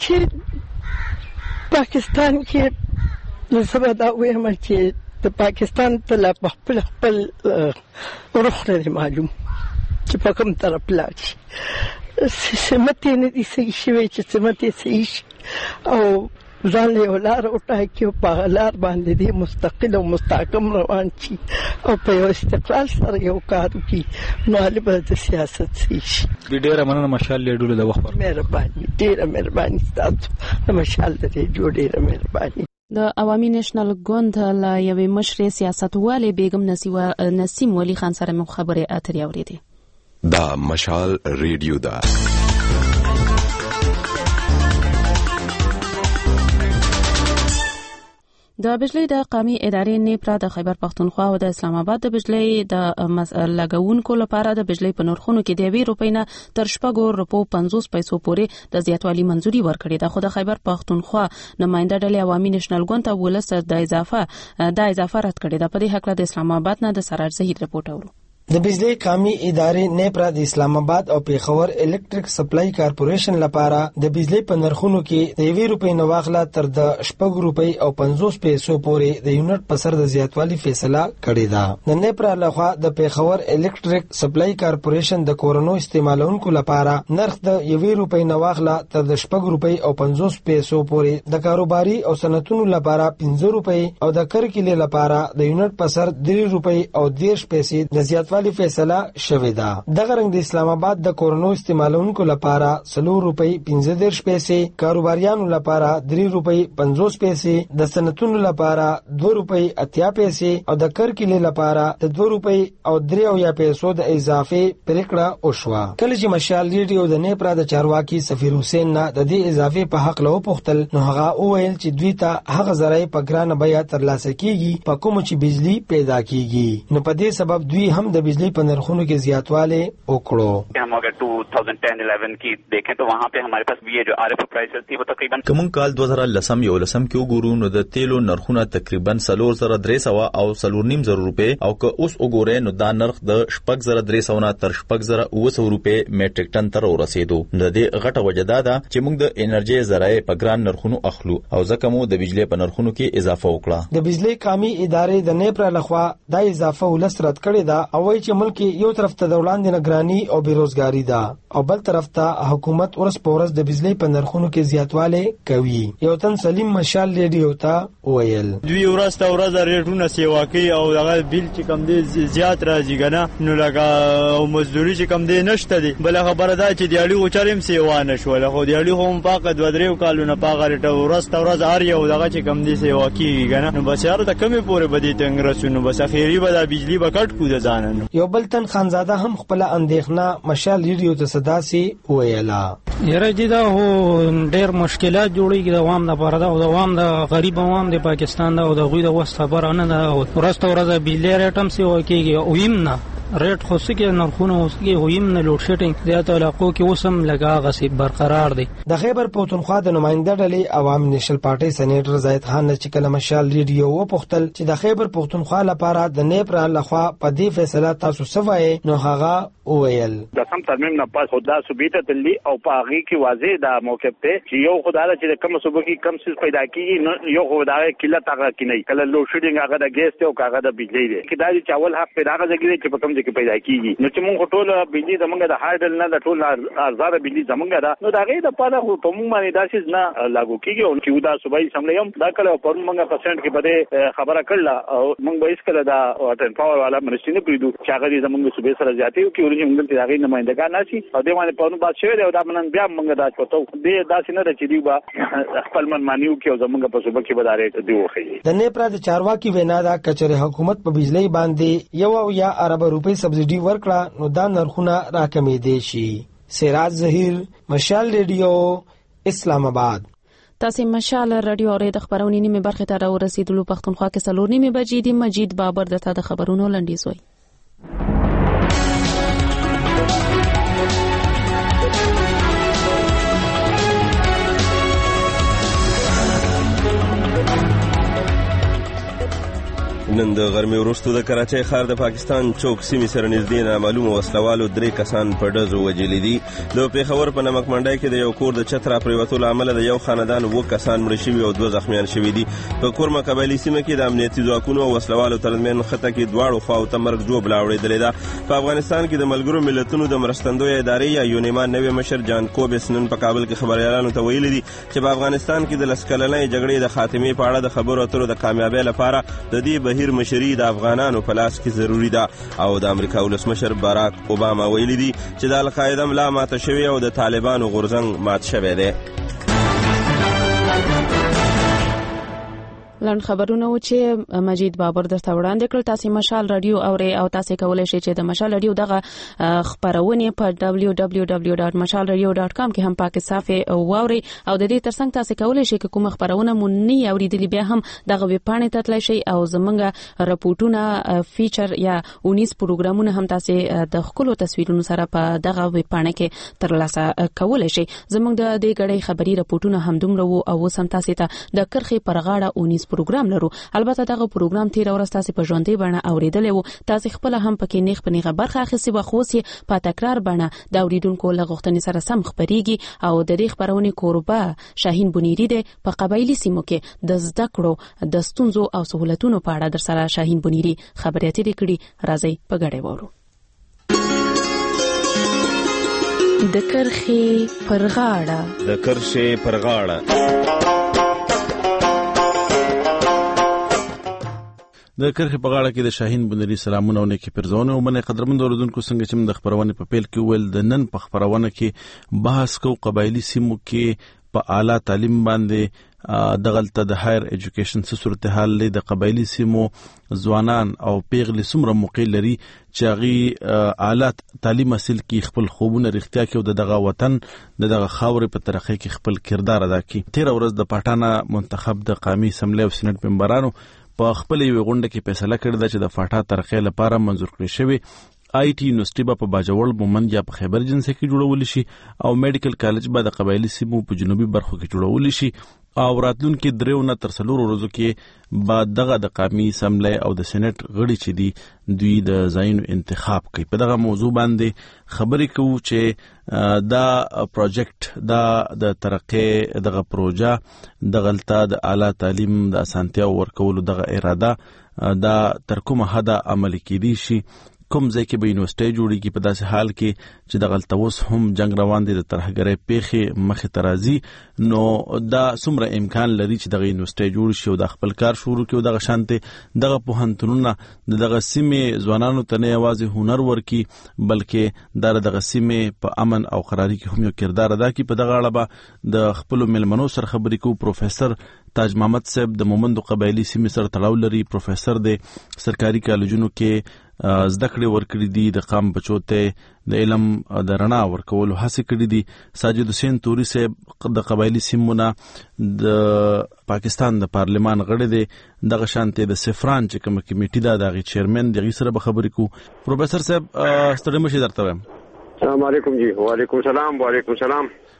F: بچې پاکستان کې نو سبا دا وایم چې د پاکستان په لا خپل خپل روح نه معلوم چې په کوم طرف لاړ شي سمت یې نه دي صحیح شوی چې سمت یې صحیح شي او ځان له لار وټاکي او په لار باندې دې مستقل او مستحکم روان شي او په یو استقلال سره یو کار وکړي نو هلته د سیاست شي.
N: ډېره مننه مشال لیدلو د وخت
F: مهرباني ډېره مهرباني ستاسو د مشال د جوړ ډېره مهرباني.
H: د عوامي نېشنل ګوند له یوې مشرې سیاستوالې بیگم نسیم ولی خان سره مو خبرې اترې اورېدې.
S: دا مشال ریډیو ده.
H: د بجلی د قومي ادارې نیپرا د خیبر پښتونخوا او د اسلام آباد د بجلی د لګونکو لپاره د بجلی په نرخونو کې د یوې روپۍ نه تر شپږو روپو پنځوس پیسو پورې د زیاتوالي منځوري ورکړې ده، خو د خیبر پښتونخوا نماینده ډلې عوامي نېشنل ګوند ته ولس د اضافه د اضافه رد کړې ده. په دې حق له د اسلام آباد نه د سراج زهیر رپورټ اورو.
T: د بجلی قومي ادارې نیپرا د اسلام آباد او پیښور الکتریک سپلای کارپوریشن لپاره د بجلی په نرخونو کې د یوې روپۍ نه واخله تر د شپږ روپۍ او پنځوس پیسو پورې د یونټ په سر د زیاتوالي فیصله کړې ده. د نیپرا لخوا د پیښور الکتریک سپلای کارپوریشن د کورونو استعمالونکو لپاره نرخ د یوې روپۍ نه واخله تر د شپږ روپۍ او پنځوس پیسو پورې، د کاروباري او صنعتونو لپاره پنځه روپۍ او د کرکیلې لپاره د یونټ په سر درې روپۍ او دېرش پیسې د زیاتوالي فیصله شوې ده. دغه رنګ د اسلام آباد د کورونو استعمالونکو لپاره څلور روپۍ پنځه دېرش پیسې، کاروباریانو لپاره درې روپۍ پنځوس پیسې، د صنعتونو لپاره دوه روپۍ اتیا پیسې او د کرکیلې لپاره د دوه روپۍ او درې اویا پیسو د اضافه پریکړه وشوه. کله چې مشال ریډیو د نیپرا د چارواکي سفیر حسین نه د دې اضافه په حق له وپوښتل نو هغه وویل چې دوی ته هغه ذرایع په ګرانه بیه ترلاسه کیږي په کوم چې بجلی پیدا کیږي، نو په دې سبب دوی هم د बिजली पर नरखों के ज़्यादवाले ओकड़ो।
U: हम अगर दो हज़ार दस ग्यारह की देखें तो वहाँ पे हमारे पास ये जो आरएफ प्राइसेस थी वो तकरीबन
O: कमन काल दो हज़ार लसम यो लसम क्यों गुरु नो द तेलो नरखुना तकरीबन सलोर जरा द्रे सवा और सलोर नीम जरूर रुपए और क उस उगोरे नो दा नरख द शपक जरा द्रे सवना तर शपक जरा उव सौ रुपए मेट्रिक टन तर रसेदो न दे घटा वजदा दा چې موږ د انرژي ذرایع په ګران نرخونو اخلو او ځکه مو د بجلی په نرخونو کې اضافه وکړه.
T: د بجلی قومي ادارې د نیپرا لخوا د اضافه ولسرت کړې ده او وایي چې ملک یو طرف ته د وړاندې نگرانی او بیروزګاری ده او بل طرف ته حکومت ورس پورس د بجلی په نرخونو کې زیاتواله کوي. یو تن سلیم مشال ریډیو ته ویل
V: دوی ورس ته ورس ریټونه سیوا کوي او دغه بیل چې کم دی زیات راځي کنه نو لکه او مزدوري چې کم دی نشته دی. بل خبره ده چې دیالي وچارم سیوا نشول خو دیالي هم پاکه دوه درې کالونه پاغه ریټه ورس ته ورس ار یو دغه چې کم دی سیوا کیږي کنه نو بس یاره ته کمی پورې بدی تنگ رسونو بس اخیری به د بجلی بکټ کو د ځانن.
T: یو بل تن خانزاده هم خپل اندېښنه مشال ریډیو ته صدا سي ویلا
W: یره دي دا هو ډېر مشکلات جوړیږي د عوام لپاره دا او د عوام د غریب عوام د پاکستان دا او د غوی د وسط خبره نه ده ورسته ورځ بجلی ریټم سي وکیږي او یمنه ریټ خو سکه نرخونه اوسږي هویم نه لوډ شیډینګ د علاقو کې اوسم لګا غسی برقرار دي.
T: د خیبر پښتونخوا د نماینده ډلې عوام نېشنل پارټي سېنیټر زاید خان چې کله مشال ریډیو وپوښتل چې د خیبر پښتونخوا لپاره د نیپرا لخوا په دې فیصله تاسو سوای نو هغه وویل
Q: د سم ترمیم نه پاس خدا ثبوت تللی او پاغي کې واضح دا موقف ته چې یو خدای چې کوم صوبه کې کم څه پیدا کیږي یو خدای کله تاګه کې نه کله لوډ شیډینګ هغه د ګیس ته او هغه د بجلی دی کې دا چې اول حق پیدا غږی چې په کوم بجلی کې پیدا کیږي. نو چې موږ ټول بجلی زمونږ د هایډل نه د ټول آزاد بجلی زمونږ دا نو دا غي د پاره په موږ باندې داسې نه لاګو کیږي او چې دا صوبایي سملې هم دا کله په موږ پرسنټ کې بده خبره کړله او موږ به اسکله دا واټر پاور والا منشي نه پریدو چې هغه زمونږ صوبې سره زیاتې او کې ورته موږ ته هغه نمائندګان نشي او د باندې په نو باد شوی دی او دا منن بیا موږ دا چوتو دې داسې نه چې دی با خپل من مانیو کې زمونږ په صوبه کې بدارې دی وخی
T: د نیپرا د چارواکي وینا دا کچره حکومت په بجلی باندې یو یا ارب روپی سبسيډي ورکړه نو دا نرخونه راکمې دي شي. سراج ظهیر، مشال ریډیو، اسلام آباد.
H: تاسو مشال رادیو اورید خبرونه نیمه برخه ته راورسېدلو. پښتونخوا کې څلور نیمه بجې دي. مجید بابر د خبرونو لنډیز وای.
B: نن د غرمې وروسته د کراچۍ ښار د پاکستان چوک سیمې سره نږدې نامعلومو وسلوالو درې کسان په ډزو وژلي دي. د پېښور په نمک منډی کې د یو کور د چت را پرېوتو له امله د یو خاندان اووه کسان مړه شوي او دوه زخمیان شوي دي. په کورمه قبایلي سیمه کې د امنیتي ځواکونو او وسلوالو ترمنځ خطه کې دواړو خواو ته مرګ ژوبله اورېدلې ده. په افغانستان کې د ملګرو ملتونو د مرستندوی ادارې یا یونیما نوی مشر جان کوبس نن په کابل کې خبریالانو ته ویلي دي چې په افغانستان کې د لس کلنۍ جګړې د خاتمې په اړه د خبرو اترو د کامیابۍ لپاره د دې بهیر مشري د افغانانو په لاس کې ضروری ده او د امریکا ولسمشر باراک اوباما ویلي دي چې د القاعده ملا ماته شوی او د طالبانو غورځنګ مات شوی دی.
H: لاند خبرونه و چې مجید بابر درته وړاندې کړل. تاسو مشال رادیو اورئ او تاسو کولای شئ چې د مشال رادیو دغه خبرونه په دبليو دبليو دبليو ډاټ مشال رادیو ډاټ کام کې هم پاکه صفحه واورئ او د دې ترڅنګ تاسو کولای شئ کوم خبرونه مونږ نه اوریدلې بیا هم دغه ویب پاڼې ته تللی شئ او زمونږ راپورټونه فیچر یا اونیس پروګرامونه هم تاسو د خپل تصویرونو سره په دغه ویب پاڼه کې ترلاسه کولای شئ. زمونږ د دې غړي خبري راپورټونه هم دومره وو او سم تاسو ته د کرخي پرغاړه اونیس پروګرام لرو. البته دغه پروګرام تیر ورځ تاسو په ژوندۍ بڼه اوریدلې وو. تاسو خپل هم پکې نیغ په نیغه برخه اخیستي و خو سي په تکرار بڼه د اوریدونکو لغښتنې سره سم خبريږي او د دې خبرونه کوربه شاهین بنيري د په قبایلی سیمو کې د زده کړو د ستونزو او سہولتونو په اړه در سره شاهین بنيري خبرې اترې کړي. راځي په ګډه وورو. د کرخي پرغاړه
B: د کرخي پرغاړه
C: د کرخي په غاړه کې د شاهین بنيري سلامونه او نیکی پرځونه او منه قدرمن اوردونکو څنګه چې د خبرونه په پیل کې ول د نن په خبرونه کې بحث کو قبایلی سیمو کې په اعلی تعلیم باندې دغلته د هایر ایجوکیشن څه صورتحال لري د قبایلی سیمو ځوانان او پیغلي سمره موقع لري چې هغه اعلی تعلیم حاصل کی خپل خوبونه رښتیا کې او دغه وطن دغه خاورې په ترخه کې خپل کردار ادا کړي. تیر ورځ د پټانا منتخب د قومي اسمبلی او سېنات ممبرانو په خپل یو غونډه کې فیصله کړې چې د فاټا ترخه لپاره منظور کړی شوی آی ټي یونیورسيټي په باجوړ مومند یا په خیبر جنسه کې جوړول شي او میډیکل کالج به د قبایلی سیمو په جنوبي برخو کې جوړول شي او راتلونکي دریو نه تر څلورو ورځو کې بعد دغه د قومي اسمبلی او د سېنات غړي چې دي دوی د ځایونو انتخاب کوي. په دغه موضوع باندې خبرې کوو چې دا پروجیکټ دا د ترقې دغه پروژه د غلطه د اعلی تعلیم د اسانتیا ورکولو دغه اراده دا تر کومه حد عملي کیدی شي کوم ځای کې به یونیورسيټي جوړیږي په داسې حال کې چې د غلطوس هم جنگ روان دي د ترهګرۍ پیخي مخه ترازی نو دا څومره امکان لري چې د یونیورسيټي جوړ شي او د خپل کار شروع کړي او د شانته دغه پوهنتونونه دغه سیمه ځوانانو ته نه یوازې هنر ورکي بلکې د دغه سیمه په امن او قراري کې هم یو کردار ادا کوي. په دغه اړه به د خپل ملمنو سره خبرې کوو. پروفیسور تاج محمد صاحب د مومند قبایلی سیمه سره تړاو لري. پروفیسور د سرکاري کالجونو کې زده کړې ورکړې دي د قام بچوته د علم د رڼا ورکولو هڅه کړې دي. ساجد حسین توري صاحب د قبایلی سیمونه د پاکستان د پارلمان غړي دي دغه شانته د سفران چې کوم کمیټه دا د چیرمن دغه سره به خبرې کو. پروفیسور صاحب ستړي مشه درته وایم.
G: السلام علیکم جی. وعلیکم السلام. وعلیکم السلام.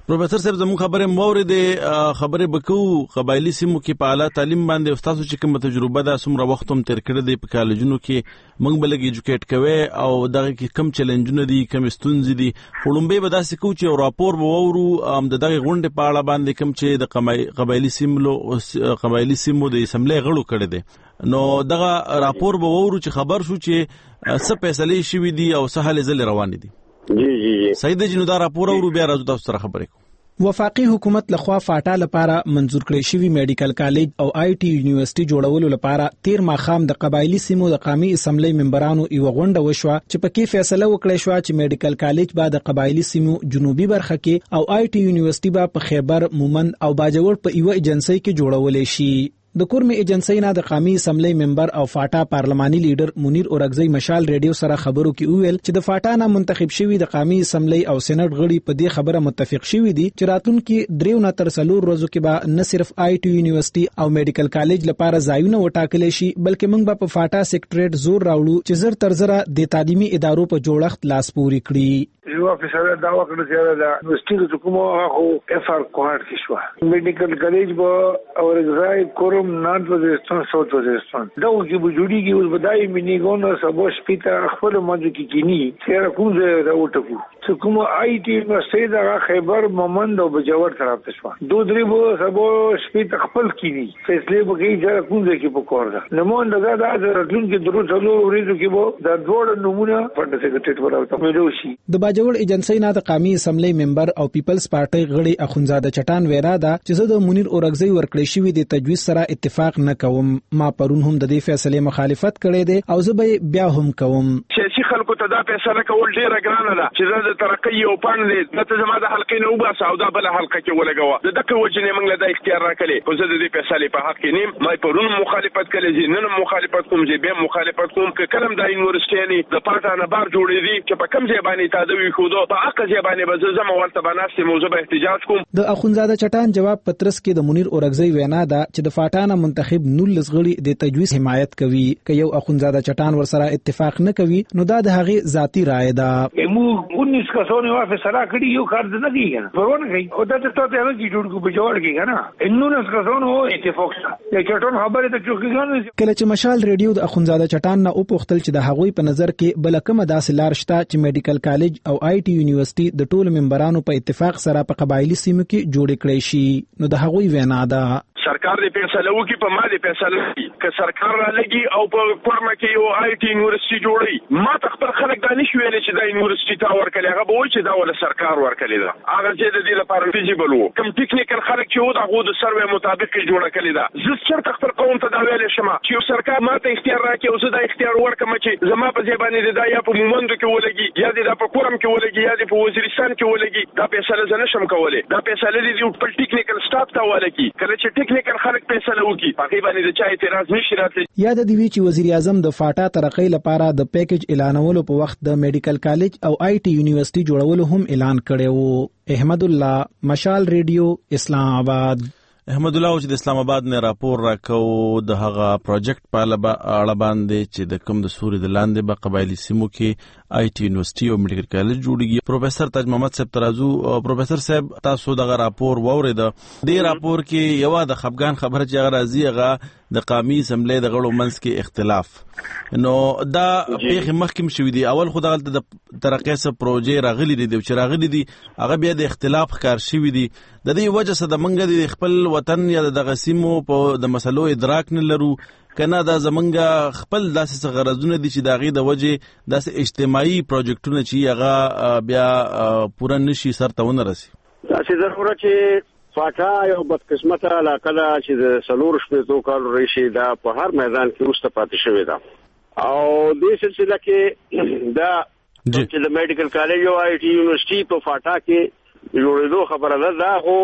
C: پروفیسور صاحب زموږ خبره مورید خبره بکو قبایلی سیمو کې په اعلی تعلیم باندې استادو چې کوم تجربه ده سمره وخت هم تیر کړی دی په کالجونو کې موږ بلګ ایجوکیټ کوي او دغه کې کم چیلنجونه دي کم ستونزې دي خړومبه به داسې کو چې راپور وورو ام دغه غونډه په اړه باندې کم چې د قبایلی سیمو قبایلی سیمو د اسمبلی غړو کړی دی نو دغه راپور به وورو چې خبر شو چې څه فیصله شوې دي او څه حل زل روان دي.
G: جی جی جی
C: صحیح دی چې نو دا راپور ورو بیا راځو تاسو سره خبرې کوو.
J: وفاقي حکومت لخوا فاټا لپاره منزور کړی شوی میډیکل کالج او آی ټي یونیورسيټي جوړولو لپاره تیر ماخام د قبایلی سیمو د قومي اسمبلی ممبرانو یو غونډه وشوه چې پکې فیصله وکړه شو چې میډیکل کالج به د قبایلی سیمو جنوبي برخه کې او آی ټي یونیورسيټي به په خیبر مومند او باجوړ په یو ایجنسی کې جوړول شي. د کورمه ایجنسی نه د قومي اسمبلی ممبر او فاټا پارلماني لیډر منیر اورګزی مشال ریډیو سره خبرو کې ویل چې د فاټا نه منتخب شوی د قومي اسمبلی او سېنات غړي په دې خبره متفق شوی دي چې راتلونکي دریو نه تر څلور ورځې کې به نه صرف آی ټي یونیورسيټي او میډیکل کالج لپاره ځایونه وټاکل شي بلکې موږ به په فاټا سیکریټریټ زور راوړو چې زر تر زره د تعلیمي ادارو په جوړښت لاس پوري کړي.
K: یو افسر دا وکړ چې دا یونیورسيټي د کومه هغه اف ار کوهر کې شو میډیکل کالج به اورګزای کوروم نان وزیرستان سوت وزیرستان دا وګي بجوړي کې اوس بدای منیګون سبو شپیتا خپل ماده کې کینی سره کوم ځای دا وټکو چې کوم آی ټي یونیورسيټي دا خیبر مومند او بجوړ طرف ته شو دوه درې بو سبو شپیتا خپل کینی فیصله به کې سره کوم ځای کې پکور دا نمو دا دا راتلون کې درو څلو ورځو کې بو دا دوه نمونه پټ سیکریټریټ ورته ملو شي.
J: د باجوړ ایجنسی نه د قومي اسمبلی ممبر او پیپلز پارټي غړي اخونزاده چټان ویرا دا چې زه د منیر اورګزی ورکړی شوی د تجویز سره اتفاق نه کوم. ما پرون هم د دې فیصله مخالفت کړې ده او زه به بیا هم کوم.
P: سیاسي خلکو ته دا فیصله کول ډیره ګرانه ده چې د ترقی او پان دې ته زما د حلقې نه وباسه او دا بل حلقه کې ولګوه د دغه وجنې موږ له دا اختیار راکړي خو زه د دې فیصله په حق کې نیم ما پرون مخالفت کړې نن مخالفت کوم چې به مخالفت کوم ک کلم د یونیورسيټي د پاټا نه بار جوړې دي چې په کم ځای باندې تادوي خو دوه په حق ځای باندې به زما ورته بناسي موضوع به احتجاج کوم.
J: د اخونزاده چټان جواب پترس کې د منیر اورګزی وینا ده چې د فاټا نه منتخب نولس غړي د تجویز حمایت کوي که یو اخونزاده چټان ورسره اتفاق نه کوي نو دا د هغه ذاتی رائے ده.
K: مو انیس کسونه وافه سره کړي یو کار نه کیږي پرونه کوي او دا ته ته هغه کی جوړ کو بجوړ کیږي نه انونس کسونه هو اتفاق سره چټون خبره ته چوکیږي.
J: کله چې مشال ریډیو د اخونزاده چټان نه او پختل چې د هغوی په نظر کې بل کومه داسې لار شته چې میډیکل کالج او آی ټي یونیورسيټي د ټولو ممبرانو په اتفاق سره په قبایلی سیمو کې جوړ کړي شي نو د هغوی وینا ده
P: سرکار دې فیصله وکړي په ما دې فیصله که سرکار را لګي او په کورمه کې یو آی ټي یونیورسيټي جوړي ما تخبر خلک دا نشي ویل چې دا یونیورسيټي تا ورکړي هغه به وایي چې دا ول سرکار ورکړي دا هغه چې د دې لپاره فیزیبل وو کوم ټیکنیکل خلک چې وو دا غو د سروې مطابق جوړه کړي دا زه چرته خپل قوم ته دا ویل شم چې یو سرکار ماته اختیار راکړي او زه دا اختیار ورکړم چې زما په ځای باندې دا یا په مومند کې ولګي یا دا په کورم کې ولګي یا په وزیرستان کې ولګي دا فیصله زه نشم کولای دا فیصله دې په ټیکنیکل سټاف ته ولګي کله چې ټیکنیکل خلک فیصله وکړي هغه باندې د چا اعتراض نشي راتلی.
J: یاد دی وی چې وزیر اعظم د فاټا ترقی لپاره د پیکیج اعلانولو په وخت د میډیکل کالج او آی ټي یونیورسيټي جوړولو هم اعلان کړی وو. احمد الله مشال ریډیو اسلام آباد.
C: احمد الله چې د اسلام آباد نه راپور راکو د هغه پروجیکټ په اړه باندې چې د کوم د سوري د لاندې په قبایلی سیمو کې آی ټي یونیورسيټي او میډیکل کالج جوړیږي. پروفیسور تاج محمد صاحب ترازو پروفیسور صاحب تاسو دغه راپور واورید د راپور کې یو د خفګان خبره چې هغه راځي هغه د قومي اسمبلی د غړو منځ کې اختلاف نو دا پیښه مخکې شوې دي اول خو دغه د ترقی سره پروژې راغلي دي چې راغلي دي هغه بیا د اختلاف ښکار شوې دي د دې وجه څخه د منګه د خپل وطن یا د غسیمو په د مسلو ادراک نه لرو کنه دا زمونږ خپل داسې غرضونه دي چې داغي د وجه داسې اجتماعي پروجیکټونه چې هغه بیا پوره نشي سر ته ونه رسي.
G: داسې ضرورت چې فاټا یو بدقسمته علاقه ده چې د سلور شپېتو کالو ریشي دا په هر میدان کې وروسته پاتې شوې ده او دې سلسله کې دا چې د میډیکل کالج او آی ټي یونیورسيټي په فاټا کې جوړېدو خبره ده دا خو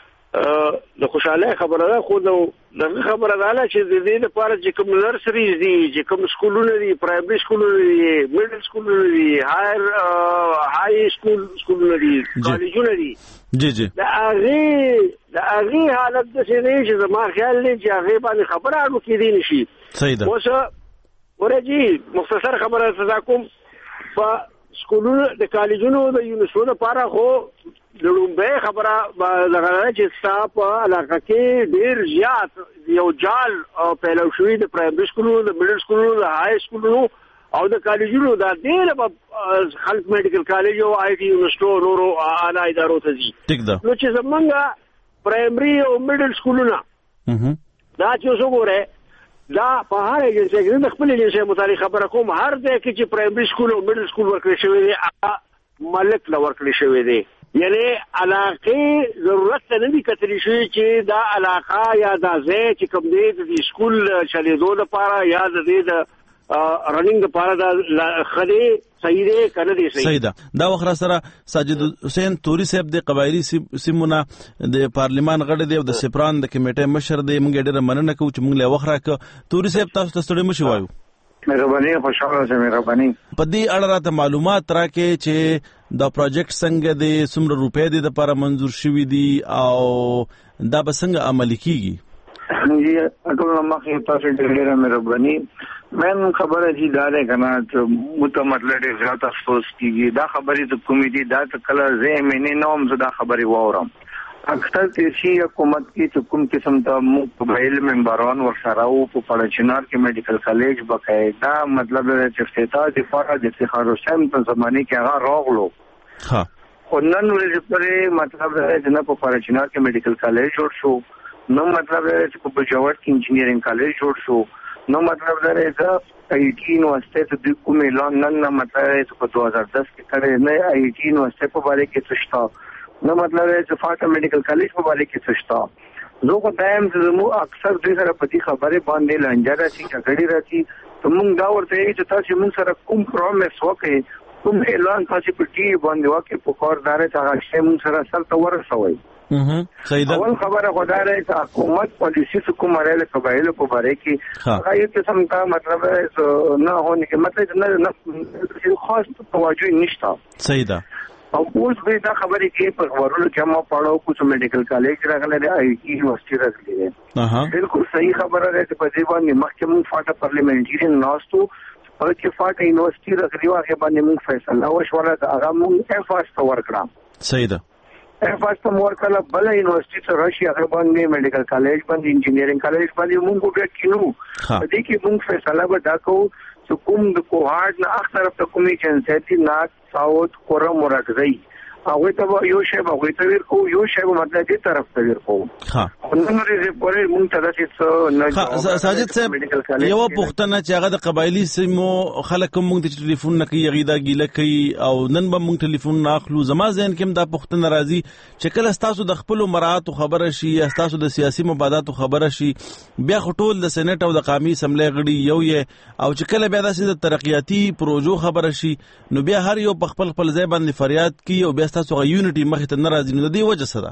G: د خوشاله خبره ده خو د خبره ده چې د دې لپاره چې کوم نرسریز دي چې کوم سکولونه دي پرایمري سکولونه دي میډل سکولونه دي هایر هاي سکول سکولونه دي کالجونه دي
C: جی جی
G: دا هغه دا هغه حالت د څه دی چې زما خیال دی چې هغه باندې خبره اړو کې دي نشي
C: صحیح ده
G: اوس ورجی مختصر خبره صدا کوم په سکولونو د کالجونو د یونیورسيټو لپاره خو د لومبه خبره دغه چې ستاپ علاقه کې ډیر زیات یو جال پیلو شوی د پرایمري سکولونو د میډل سکولونو د های سکولونو او د کالجونو دا ډیر خلک میډیکل کالج او آی ټي یونیورسيټو نورو اعلی ادارو ته ځي نو چې زمونږ پرایمري او میډل سکولونه دا چې وګوره دا په هر ایجنسي کې د خپل ایجنسي متعلق خبره کوم هر ځای کې چې پرایمري سکول او میډل سکول ورکړل شوی دی ملک لا ورکړل شوی دی یعنی علاقه ضرورت نه دي کتلی شي چې دا علاقه یا دا ځای چې کوم دی د سکول چلیدو لپاره یا د دې د رننګ لپاره د خدي صحیح دی کنه دی
C: صحیح ده دا وخت سره ساجد حسین توري صاحب د قبایلی سیمونه د پارلیمان غړي دی او د سپران د کمیټې مشر دی موږ ډېر مننه کوو چې موږ له وخت راک توري صاحب تاسو ته ستړي مشي وایو
K: مهرباني خوشاله اوسئ مهرباني
C: په دې اړه راته معلومات راکې چې دا پروجیکټ څنګه دی څومره روپۍ دي د لپاره منظور شوي دي او دا به څنګه عملي کیږي
K: جی ټول مخې تاسو ډېر مهرباني من خبره دي دا ده کنه چې متمدل ډېر زیات افسوس کیږي دا خبرې د کمیټې دا کله زه مې نه نوم زدا خبرې وورم اکثر تیشی حکومت کی چې کوم قسم ته موبایل ممبران ورسره او په پړچنار کې میډیکل کالج بقاعده مطلب چې افتتاح د فرع د افتخار حسین په زمانه کې هغه راغلو
C: ها
K: خو نن ورځ پرې مطلب چې نه په پړچنار کې میډیکل کالج جوړ شو نو مطلب چې په بجاوت کې انجینیرینګ کالج جوړ شو نو مطلب دا چې آی ټي یونیورسيټي د کوم اعلان نن مطلب چې په دوه هزار دس کې کړي نه آی ټي یونیورسيټي په اړه کې څه شته نو مطلب چې فاټا میډیکل کالج په اړه کې څه شته زه خو دایم زمو اکثر دوی سره پتی خبره باندې لنجا راځي کګړی راځي ته موږ دا ورته چې تاسو موږ سره کوم پرومس وکړي کوم اعلان تاسو په ټي باندې وکړي په کار دار ته هغه موږ سره سره ته ورسوي
C: صحیح ده
K: اول خبره خدای چې حکومت پالیسی حکومت لري قبایل په اړه کې هغه یو قسم کا مطلب نه هونه کې مطلب نه خاص توجه نشته
C: صحیح ده
K: او اوس به دا خبرې کې په ورولو کې ما پړاو کوم میډیکل کالج راغلی دی آی ټي یونیورسيټي راغلی دی
C: اها
K: بالکل صحیح خبره ده چې په دې باندې مخکې موږ فاټا پارلیمنټری ناستو په کې فاټا یونیورسيټي راغلی او هغه باندې موږ فیصله وشوله دا هغه موږ اف اس ته ورکړه
C: صحیح ده
K: اف اس ته ورکړه بل یونیورسيټي ته راشي هغه باندې میډیکل کالج باندې انجینیرینګ کالج باندې موږ وګورئ کینو په دې کې موږ فیصله ودا کوو چې کوم د کوهارد نه اخ طرف ته کومي جنسيتي ناک ساوت قرم ورغزي هغه ته یو شی به غوي ته ورکو یو شی به مطلب دې طرف ته ورکو
C: ها
K: نو لري پرې مونږ ته داسې
C: نه ساجد صاحب یو پښتنه چې هغه د قبایلی سیمو خلک موږ د ټلیفون نه کوي غیدا ګیله کوي او نن به موږ ټلیفون نه اخلو زما ذهن کې دا پښتنه راځي چې کله تاسو د خپل مراد خبره شي یا تاسو د سیاسي مبادات خبره شي بیا خټول د سېنات او د قومي اسمبلی غړي یو یې او چې کله بیا د ترقیاتی پروژو خبره شي نو بیا هر یو په خپل خپل ځای باندې فریاد کوي او بیا تاسو غو یونټي مخ ته ناراضي نو دی وجه څه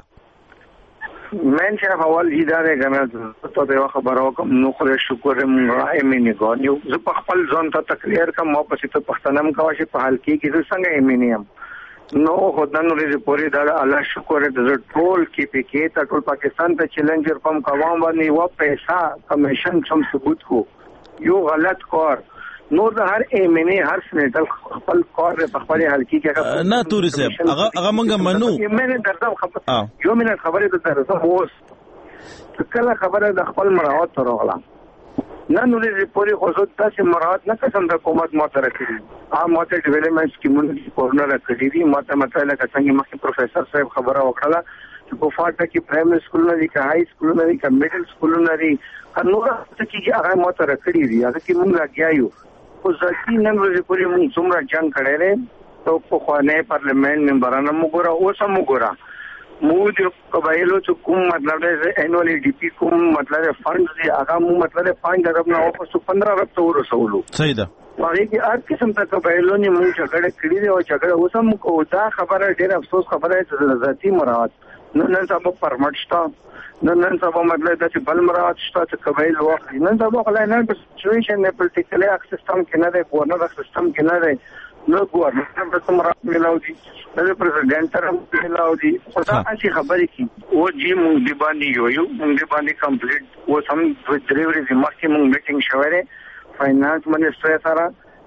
C: ده
K: من چې حوال ادارې غنه ته د خبرو کوم نو خو شکر مې مې نه غوښیو زه په خپل ځان ته تکریر کوم ما په څه پښتنم کوي چې په حال کې کې څنګه ایمینیم نو خدای نو لري پوری دا الله شکر دې ټول کې په کې ته ټول پاکستان ته چیلنجر کوم کوم باندې و پیسہ کمیشن سم ثبوت کو یو غلط کار نو د هر ایمنه هر سنټل خپل کار په خپل حل کې کې
C: نه توري صاحب هغه هغه مونږ منو
K: ایمنه درته خبر یو منه خبره ته درته اوس کله خبره د خپل مراعات راغله نه نو لري پوری خو زه تاسو مراعات نه کوم د حکومت ماته راکړي ا ماته ډیولپمنټ سکیمونه کورنر راکړي دي ماته مطلب څنګه مخکې پروفیسور صاحب خبره وکړه چې په فاټا کې پرایمري سکولونه دي که هاي سکولونه دي که میډل سکولونه دي نو څه کې هغه ماته راکړي دي هغه کې موږ راګیایو خو ځکه نن ورځې پورې موږ څومره جنگ کړی دی تو په خوانه پارلیمنت ممبرانو موږ ګورو اوس هم ګورو موږ د قبایلو چې کوم مطلب دی انوالي ډي پی کوم مطلب فند دی هغه موږ مطلب پنځه ارب نه واپس پندرہ ارب ته ورسولو
C: صحیح ده
K: هغه کې هر قسم ته قبایلو نه موږ جګړه کړې دي او جګړه اوس هم کو دا خبره ډېر افسوس خبره ده چې ذاتي مراعات نن سبا پرمټ شته نن سبا مطلب دا چې بل مراد شته چې قبایل وخت نن سبا خلای نه په سچويشن نه پولیټیکل سیستم کې نه دی ګورنر سیستم کې نه دی نو ګورنر په کوم راځي ملاو دي د پریزیدنت سره ملاو دي او دا اسی خبرې کی او جی مونږ دی باندې یو یو مونږ دی باندې کمپلیټ و سم د ډریوري د مخکې مونږ میټینګ شوه فاینانس منسټر سره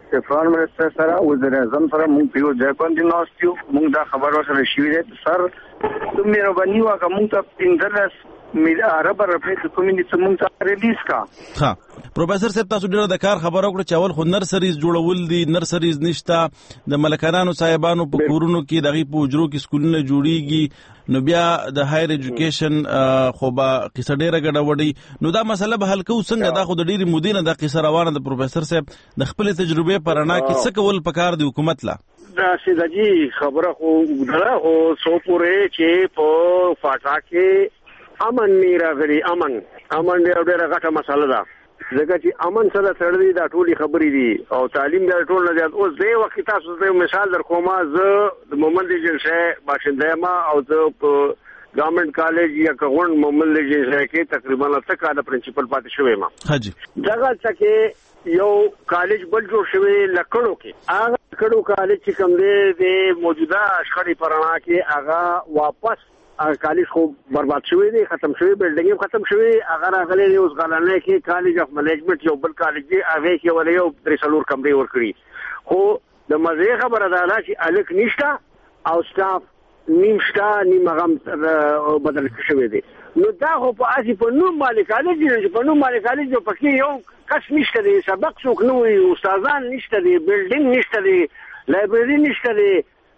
A: فران منسټر سره وزیر اعظم سره موږ په یو ځای باندې ناستیو موږ دا خبر سره شوې ده سر د مهرباني وکړه موږ ته پنځلس میلیارډ عرب روپۍ کمیونټي موږ ته ریلیز کا
C: ها پروفیسور صاحب تاسو ډیره د کار خبره وکړه چې اول خو نرسریز جوړول دي نرسریز نشته د ملکانانو صاحبانو په کورونو کې دغه په اجرو کې سکولونه جوړیږي نو بیا د هایر ایجوکیشن خو به قصه ډیره ګډوډي نو دا مسله به حل کوو څنګه دا خو د ډیری مودې نه د قصه روانه د پروفیسور صاحب د خپل تجربه پرانا کې څه کول پکار دی حکومت لا
G: دا سیدجی خبره خو غلا او سو پورې چې په فاټا کې امن نه راغلی امن امن ډیره غټه مسله ده ځکه چې امن سره تړلې دا ټولي خبرې دي او تعلیم دا ټول نه زیات اوس دی وخت تاسو ته مثال در کومه زه د مومند جنسه باشنده ما او زه په ګورنمنت کالج یا کوون مومند جنسه کې تقریبا اته کاله پرنسپل پاتې شوی ما
C: حاجی
G: دغه څخه یو کالج بل جوړ شوی لکړو کې هغه لکړو کالج چې کوم دی د موجوده شخړې پرانا کې هغه واپس هغه کالج خو برباد شوی دی ختم شوی بلډینګ ختم شوی هغه راغلی اوس غلانه کې کالج اف منیجمنت یو بل کالج دی هغه کې ولې یو درې څلور کمرې ورکړي خو د مزه خبره ده چې الک نشتا او سټاف نیم شتا نیم هغه بدل شوی دی نو دا خو په اسی په نوم باندې کالج دی په نوم باندې کالج دی پکې یو کس نشته دی سبق څوک نه وي استادان نشته دی بلډینګ نشته دی لایبرری نشته دی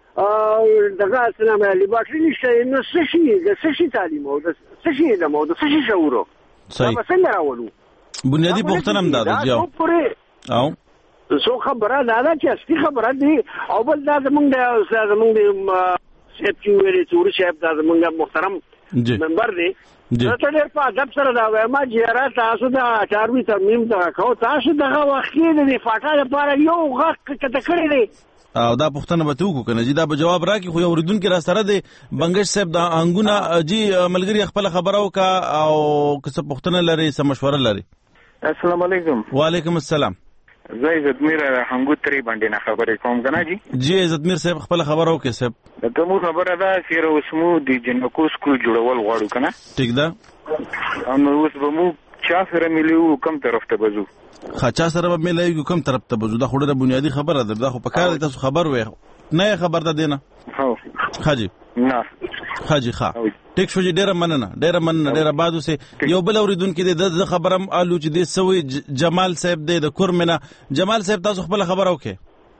G: دغه اسلام لیبارټری نشته نو څه شي د څه شي تعلیم او د څه شي علم او د څه شي شعور
C: صحیح
G: په څنګه راولو
C: بنیادی پوښتنه هم ده جواب
G: او سو خبره دا ده چې اصلي خبره دی او بل دا زمونږ د استاد زمونږ د سیپټي ویلي تور شپ دا زمونږ محترم ممبر دی دا ټول په ادب سره دا وایم چې را تاسو دا چاروي ترمیم دا کو تاسو دغه وخت کې د فاټا لپاره یو غږ کته کړی دی
C: او دا پښتنه به تو کو کنه جی دا به جواب راکې خو یو ردون کې را سره دی بنگش صاحب دا انګونه جی ملګری خپل خبرو کا او کس پښتنه لري سم مشوره لري
E: السلام علیکم
C: وعلیکم السلام
E: زه عزت میر هنګو تری باندې نه خبرې کوم کنه جی
C: جی عزت میر صاحب خپل خبرو کې صاحب
E: دا کوم خبره ده چې اوسمو د جنکو سکول جوړول غواړو کنه
C: ټیک ده
E: نو اوس به مو چا سره مليو کوم طرف ته بزو
C: خاچا سره به ملایو کوم طرف ته بزو دا خو د بنیادی خبره ده دا خو پکاره تاسو خبر وې نه خبر ده دینه
E: هو
C: حاجی
E: نه
C: حاجی ښا ټیک شو ډیره مننه ډیره مننه ډیره بادو سه یو بل اوریدونکو د خبرم الو چې د سوي جمال صاحب د کورمنه جمال صاحب تاسو خپل خبر اوکې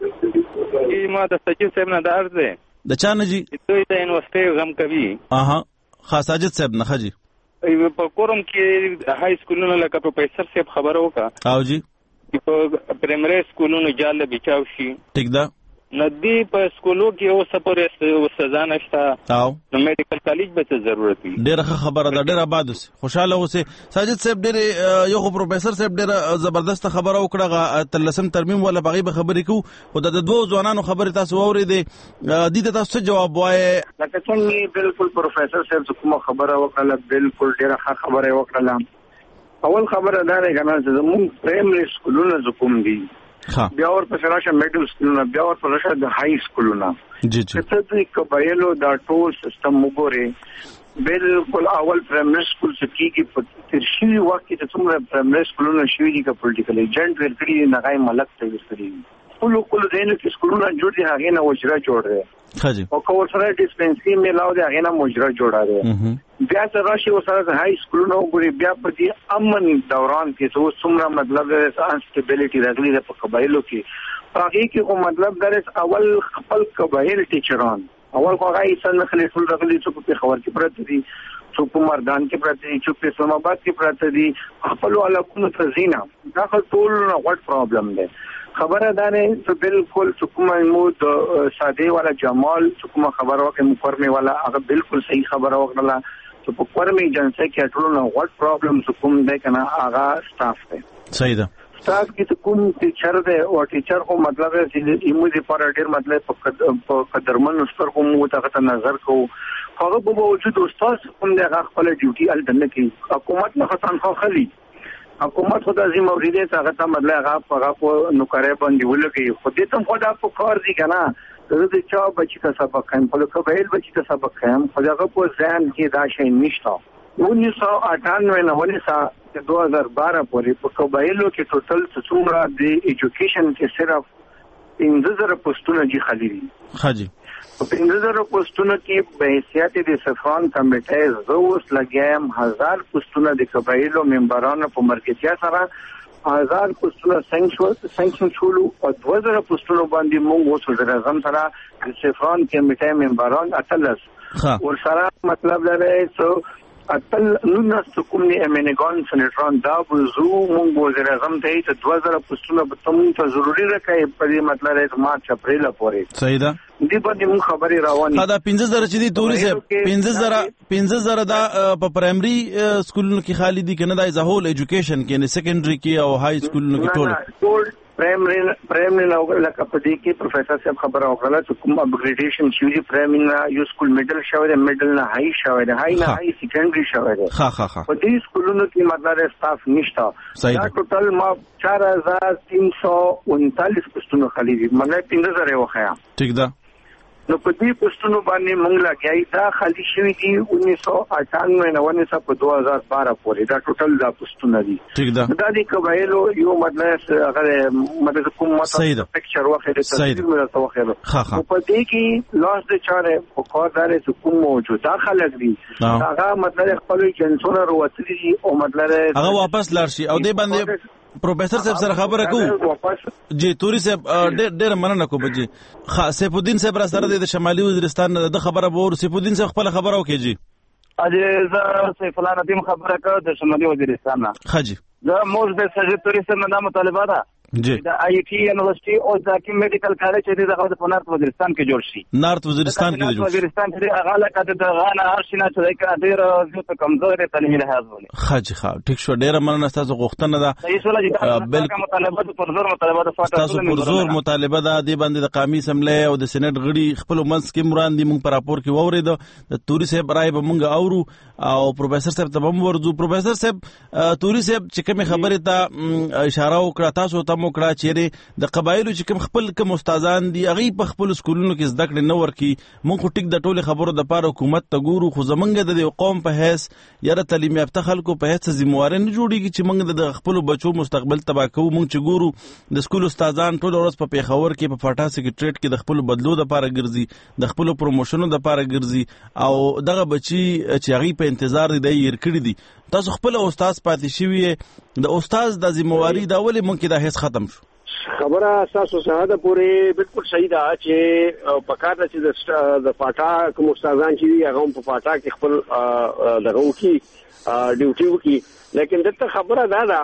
I: ما د سجید صاحب نه درځ ده
C: د چا نه جی
I: دوی د یونیورسيټي غم کوي
C: اها خاص ساجد صاحب نه خجی
I: په کوم کې های سکولونو لکه پروفیسور صاحب خبره وکړه
C: او جی
I: په پرایمري سکولونو جاله بچاو شي
C: ټیک ده
I: ندی په سکولو کې اوس پورې سزا نشته
C: او
I: نو میډیکل کالج به څه ضرورت وي
C: ډیره خبره ده ډیره آباد اوسه خوشاله اوسه ساجد صاحب ډیره یو پروفیسور صاحب ډیره زبردست خبره وکړه تلسم ترمیم ولا بغي به خبرې کو او د دوه ځوانانو خبره تاسو اورېدې د دې تاسو جواب وایي
A: لکه څنګه بالکل پروفیسور صاحب کومه خبره وکړه بالکل ډیره خبره وکړه اول خبره دا نه کنه چې موږ پرایمري سکولونو کوم دي بیا ور په راشه میډل سکولونه بیا ور په راشه د های سکولونه
C: جی جی
A: څه دې کبایلو دا ټول سیستم وګوره بالکل اول پرایمري سکول چې کی په ترشي وخت کې څومره پرایمري سکولونه شوي دي که پولیټیکل ایجنټ ورکړي نه غي ملک ته ورکړي ټول کول دینو کې سکولونه جوړ دي هغه نه وجره جوړ دي
C: خاجي
A: او کو سره ډیسپنسري میلاو دي هغه نه مجره جوړا دي بیا سره راشي وسره های سکولونو وګوري بیا په دې امن دوران کې څو څومره مطلب انسټیبিলিټي راغلي د قبایلو کې هغه کې کوم مطلب درس اول خپل قبایل ټیچران اول هغه یې څنګه خلک ټول راغلي چې په خبر کې پرته دي څو په مردان کې پرته دي چې په اسلام آباد کې پرته دي خپل علاقونو ته زینا دا ټول نه غټ پرابلم دی خبره ده نه چې بالکل حکومت مو د ساده والا جمال حکومت خبره وکړه مقرمه والا هغه بالکل صحیح خبره وکړه چې په قرمه جنسه کې ټول نه غټ پرابلم حکومت ده کنه هغه سټاف ده
C: صحیح ده
A: سټاف کې کوم ټیچر ده او ټیچر کو مطلب چې ایمو دي پر ډیر مطلب په قدرمن ستر کوم ته نظر کو هغه په وجود استاد کوم دغه خپل ډیوټي ال دنه کې حکومت نه خطان خو خلی حکومت خدا زی موریده څنګه ته مطلب هغه هغه په نوکرې باندې ولګي خو دې تم خدا په کار دي کنه زه چا بچی ته سبق خایم په لکه ویل بچی ته سبق خایم خو هغه په ځان کې دا شی نشته انیس سو اٹھانوے نه ولې سا دو ہزار بارہ پورې په قبایلو کې ټوټل څومره د ایجوکیشن کې صرف پنځه زره پوسټونه جی خالي دي.
C: حاجی
A: په پنځه زره پوسټونو کې په حیثیت د صفان کمیټې زه اوس لګیم هزار پوسټونه د قبایلو ممبرانو په مرکزیا سره هزار پوسټونه سانکشن شولو او دوه زره پوسټونو باندې موږ اوس وزیر اعظم سره د صفان کمیټې ممبران اتلس ور سره مطلب لري چې اتل نو کوم نه امنګان سنټران دا وزو موږ وزیر اعظم ته چې دوه زره پوسټونه به تم ته ضروری راکې په دې مطلب لري مارچ اپریل پورې.
C: صحیح ده.
A: دې باندې موږ خبري روانه
C: دا پنځه زره چې دي توري صاحب پنځه زره پنځه زره دا په پرایمري سکولونو کې خالي دي کنه دا از هول ایجوکیشن کې نه سیکنډري کې او های سکولونو کې ټول
A: ټول پرایمري پرایمري نو لکه په دې کې پروفیسور صاحب خبره وکړه چې کوم اپګریډیشن شوی پرایمري نه یو سکول میډل شوی دی میډل نه های شوی دی های نه های سیکنډري شوی دی.
C: ها ها ها
A: په دې سکولونو کې مدار سټاف نشته. دا ټوټل ما چار هزار تین سو انتالیس پوسټونه خالي دي مله پنځه زره وخیا.
C: ٹھیک ده.
A: نو په دې پوسټونو باندې موږ لګیای دا خالي شوی دي انیس سو اٹھانوے نه ونیسه په دوه هزار بارہ پورې دا ټوټل دا پوسټونه دي.
C: ٹھیک ده.
A: دا دي قبایلو یو مطلب هغه مطلب کوم مطلب پکچر واخره تصویر مې تاسو واخره. په دې کې لاس د چاره په کار داري چې کوم موجوده خلک دي هغه مطلب خپل جنسونه وروتلي او مطلب
C: هغه واپس لاړ شي او دې باندې پروفیسور صاحب سره خبره کوو. جی توري صاحب ډېر مننه کوم جی. سیف الدین صاحب را سره د شمالي وزیرستان د خبره بور سیف الدین صاحب خپل خبره وکړي جی.
D: اجازه زه سیف الله ندیم خبره کوم د شمالي وزیرستان نه.
C: خاجي
D: زه موږ د سجد توري صاحب نه مطالبه ده
C: جی
D: د آی ټي یونیورسيټي او د حکیم میډیکل کالج چې د نارت وزیرستان کې جوړ شي.
C: نارت وزیرستان کې جوړ شي.
D: وزیرستان کې هغه لکه د غانا هرشنه چې دا ډیر زیات کمزوري تعلیمي لحاظ ولې.
C: خاجي ښه ټیک شو ډیر مننه تاسو غوښتنه ده.
D: بالکل مطالبه پر زور مطالبه ده
C: تاسو پر زور مطالبه ده د باندې د قومي اسمبلی او د سېنات غړي خپل منځ کې مراندي موږ پر راپور کې وورید د توري صاحب راي به موږ اورو او پروفیسور صاحب ته هم ورځو. پروفیسور صاحب توري صاحب چې کوم خبره ته اشاره وکړه تاسو ته مو کړه چې د قبایلو چې کوم خپل کوم استادان دي هغه په خپل سکولونو کې زده کړې نه ورکي. مونږ ټیک د ټوله خبرو د پاره حکومت ته ګورو خو زمونږ د قوم په حیث یاره تعلیم یافته خلکو په حیث ذمہوار نه جوړیږي چې مونږ د خپل بچو مستقبل تباہ کوو. مونږ چې ګورو د سکول استادان ټول ورځ په پیښور کې په فاټا سیکریټریټ کې د خپل بدلو د پاره ګرځي د خپل پروموشنو د پاره ګرځي او دغه بچي چې هغه په انتظار دي یې کړی دي. تاسو خپل استاد پاتې شوی د استاد د ذمہواری دا ولې مونږ دا هیڅ ختم شو.
G: خبره اساسو ساده پورې بالکل صحیح ده چې پکار ده چې د فاټا کوم استادان چې هغه په فاټا کې خپل دغه وکي ډیوټي وکي. لیکن دغه خبره دا ده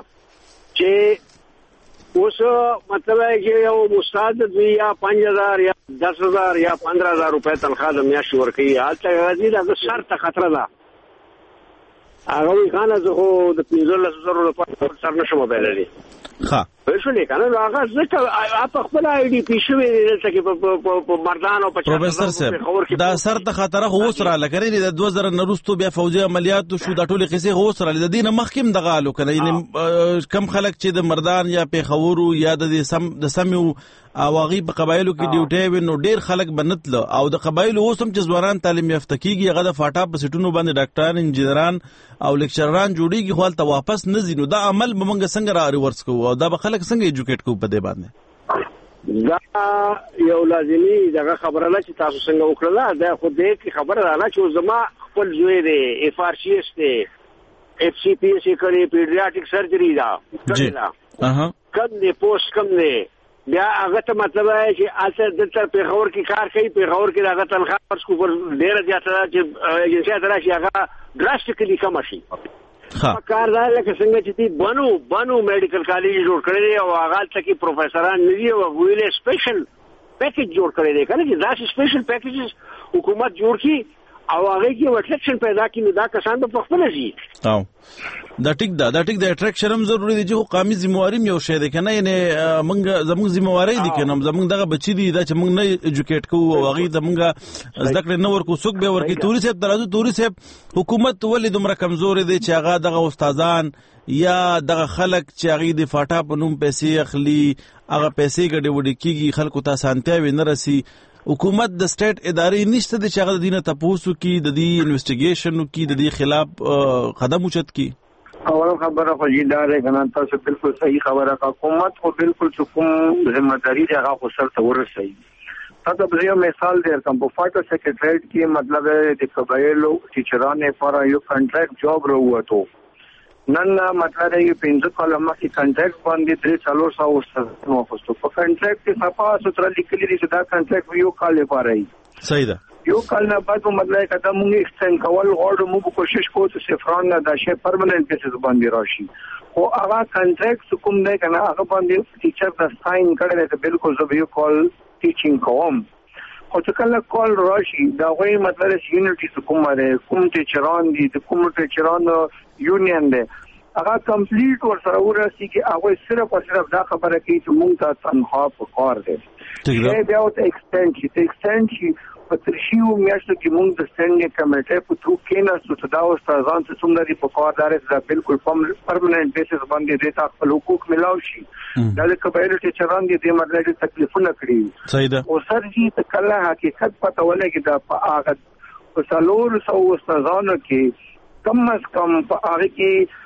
G: چې اوس مطلب چې یو استاد دی یا پنځه هزار یا دس هزار یا پندرہ هزار روپے تنخواه د میاشتې ورکوي هلته راځي دا شرط خطر ده. هغه وی خانه زه د پنځلس زرو لپاره سر نشم پیللی.
C: ها
G: وښولې کنه نو هغه ځکه اپ خپل آی ډی پی شوی دلته کې په مردان او په
C: پروفیسور صاحب دا سر ته خطر خو وسره لکرې د دوه زره نورستو بیا فوجي عملیات شو د ټوله قصې خو وسره د دینه مخکیم دغه الو کنه یعنی کم خلک چې د مردان یا پیښور یا د سم د سمو اواغي په قبایلو کې ډیوټي وینو ډیر خلک بنتل او د قبایلو اوسم چې ځوانان تعلیم یافته کیږي هغه د فاټا په سټونو باندې ډاکټران انجینران او لیکچرران جوړیږي خو ته واپس نزینو دا عمل به موږ څنګه را ریورس کوو او دا به خلک څنګه ایجوکیټ کوو په دې باندې.
G: دا یو لازمي دغه خبره نه چې تاسو څنګه وکړه دا خو دې کې خبره را نه چې زما خپل زوی دی اف آر سی اس دی اف سی پی اس کړي پیډیاټریک سرجری دا کړه اها کم دی پوسټ کم دی بیا هغه ته مطلب ہے چې اته دلته پیښور کې کار کوي پیښور کې هغه تنخواه پر سکو پر ډیر زیاته چې ایجنسی سره شي هغه ډراسټیکلی کم شي. ها کار دا لکه څنګه چې دی بنو بنو میډیکل کالج جوړ کړی او هغه ته کې پروفیسوران نوی او ویلې سپیشل پیکیج جوړ کړی دی کنه چې دا سپیشل پیکیجز حکومت جوړ کی او هغه کې اټریکشن پیدا کړي دا کسان په خپل شي.
C: او دا ټیک دا دا ټیک د اټریکشن هم ضروری دی چې قومي ذمہواری یو شی دی کنه یعنی موږ زموږ ذمہواری دي کنه زموږ دغه بچی دي دا چې موږ نه ایجوکیټ کوو او هغه ته موږ زده کړې نه ورکو څوک به ورکی. توري صاحب درازو توري صاحب حکومت ولې دومره کمزور دی چې هغه دغه استادان یا دغه خلک چې هغه د فاټا په نوم پیسې اخلي هغه پیسې ګډې وډې کیږي خلکو ته سانتیا ویني راسي. حکومت د سټیټ ادارې نشته د چاغه دینه تاسو کی د دې انویسټیګیشن کی د دې خلاف قدم اوچت کی.
A: اول خبره خو جی دار کنه تاسو بالکل صحیح خبره کا حکومت خو بالکل کوم ذمہ داری هغه خو سر ته ورسي. تاسو به یو مثال درکم په فاټو سیکریټریټ کې مطلب د قبایلو ټیچرانو لپاره یو کانټریکټ جاب راووتو. نن مطلب یې پنځه کلمه کې کانټریکټ باندې درې څلور سو وسو وخصو په کانټریکټ کې صفه ستر لیکلي دي چې دا کانټریکټ یو کال لپاره ای.
C: صحیح ده.
A: یو کال نه بعد مطلب کدا موږ ایکسټند کول غواړو موږ کوشش کوو چې صفران نه د شی پرمننت بیسس باندې راشي. خو هغه کانټریکټ کوم نه کنه هغه باندې ټیچر د ساين کړل ته بالکل زه یو کال ټیچینګ کوم. خو چې کله کال راشي دا غوي مطلب یونټي کوم لري کوم ټیچران دي کوم ټیچران یونین دي هغه کمپلیټ ور سره ورسي کې هغه صرف او صرف دا خبره کوي چې موږ ته تنخواه په کار دي. ټیک بیا او ایکسټند شي ایکسټند شي په ترشیو میاشتو کې موږ د سټینډینګ کمیټې په تو کې نه څه دا استادان چې څومره دي په کار دار دا بالکل پرمننت بیسس باندې د تا خپل حقوق ملاوي شي. دا د کبایلو ټیچران دي د مدرسې تکلیفونه کړی.
C: صحیح ده.
A: او سر جی ته کله حقیقت پته ولګي دا په هغه په سالور سو استادانو کې کم از کم په هغه کې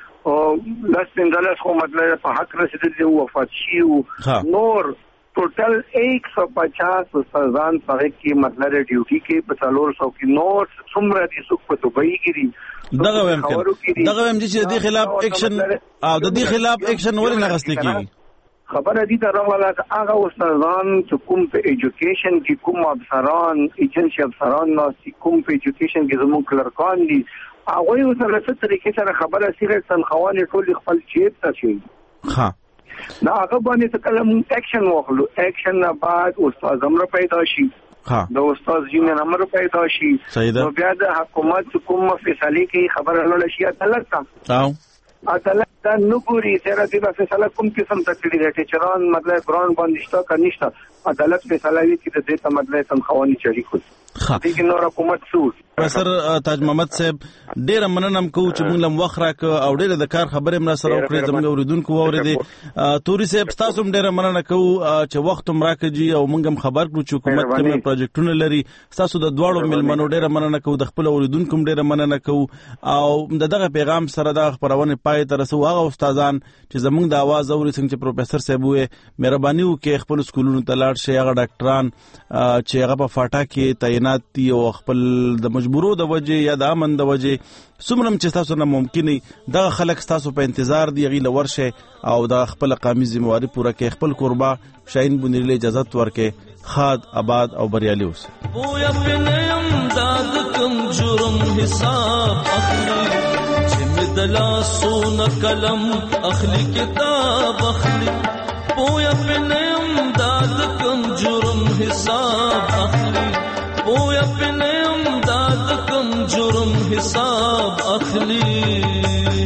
A: او لاس پنځلس خو مطلب په حق رسیدلی وفات شي نور ټوټل ایک سو پچاس استادان په کې مطلب ډیوټي کې په څلور سو کې نور څومره دي څوک په دوبۍ کې دي
C: دغه ویم دغه ویم چې د خلاف اکشن او د دې خلاف اکشن ولې نه غستې کیږي.
A: خبره دي دا راغله هغه استادان چې کوم په ایجوکیشن کې کوم افسران ایجنسی افسران نو کوم په ایجوکیشن کې زموږ کلرکان دي هغه یو سره څه طریقې سره خبره سیره تنخوانه ټول خپل جیب ته شي.
C: ها
A: دا هغه باندې څه کلم اکشن واخلو اکشن نه بعد استاد امر پیدا شي.
C: ها
A: د استاد جین امر پیدا شي. نو بیا د حکومت کوم فیصله کې خبره لول شي عدالت ته.
C: او
A: عدالت دا نګوري چې د فیصله کوم قسم ته کړی دی ټیچران مطلب ګراوند باندې شته کنيشته عدالت فیصله وی چې د دې ته مطلب تنخواني چاري کوي. دغه نور حکومت څو
C: پروفیسور تاج محمد صاحب ډیر مننه کوم چې موږ لم وخت راک او ډیر د کار خبره مر سره وکړې زموږ اوریدونکو اوریدي توري صاحب تاسو ډیر مننه کوم چې وخت هم راکړي او موږ هم خبر کړو چې حکومت کوم پروجیکټونه لري تاسو د دواړو ملمنو ډیر مننه کوم د خپل اوریدونکو ډیر مننه کوم او دغه پیغام سره د خبرونه پای تر رسو هغه استادان چې زموږ د आवाज اوري څنګه چې پروفیسور صاحب وې مهرباني وکړئ خپل سکولونو ته لاړ شئ هغه ډاکټران چې هغه په فاټا کې تعینات دي او خپل د مجبورو د وجه یا د امن د وجه څومره چې تاسو نه ممکنه دغه خلک تاسو په انتظار دی غي لورشه او د خپل قومي ذمہواری پوره کې خپل قربا شاهین بنیله اجازه ورکې خاد آباد او بریالي اوسه.
L: بویا په امداد کوم جرم حساب اخلي چې مدلا سون قلم اخلي کتاب اخلي بویا په امداد کوم جرم حساب اخلي بویا په امداد کوم جرم حساب اخلي.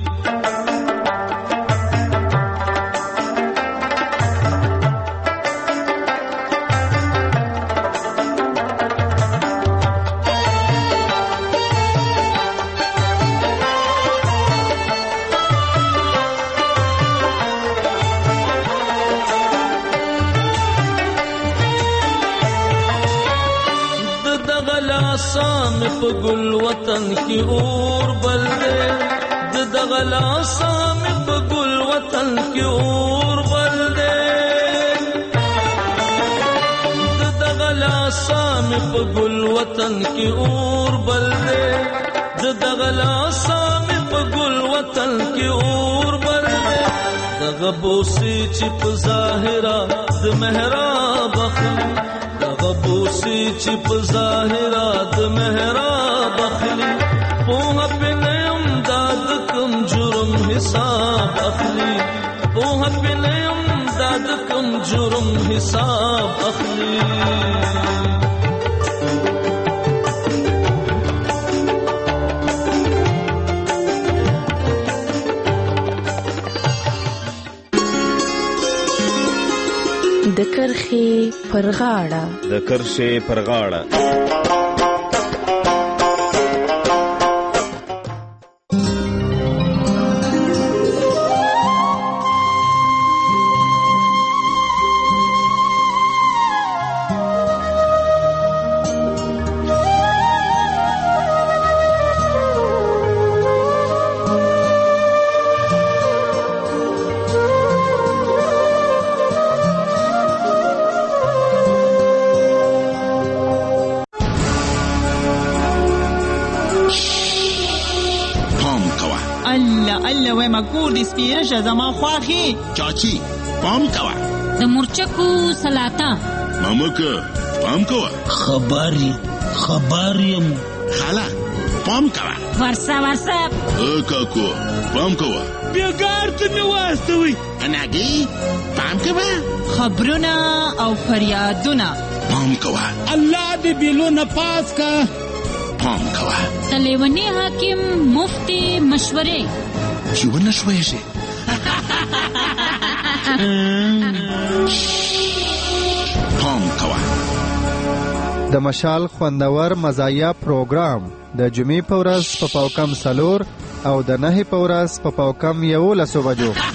L: سام په ګل وطن کې اور بل دې د دغلا سام په ګل وطن کې اور بل دې د دغلا سام په ګل وطن کې اور بل دې د دغلا سام په ګل وطن کې اور بل دې دغه بوسي چې په ظاهرا د محراب اخلي غبوسی چې په ظاهرات محراب اخلي په په امداد کوم جرم حساب اخلي په په امداد کوم جرم حساب اخلي.
H: د کرخي پر غاړه
B: د کرخي پر غاړه
M: مکور د سپیرشه زما خواخي
N: چاچی پام کوه
R: د مرچکو سلاطه
N: مامکه پام کوه
X: خبري خبریم
N: خاله پام کوه
R: ورسه ورسه
N: ا کاکو پام کوه
X: بیګار ته می واستوي
N: اناګي پام کوه
M: خبرونه او فریادونه
N: پام کوه
X: الله دې بیلونه پاس کا
N: پام کوه
R: د لیونی حاکم مفتی مشورې
N: چې ونه شوي شي پام کوه
Y: د مشال خوندور مزایا پروګرام د جمعې په ورځ په پاوکم سلور او د نهي په ورځ په پاوکم یولسو بجو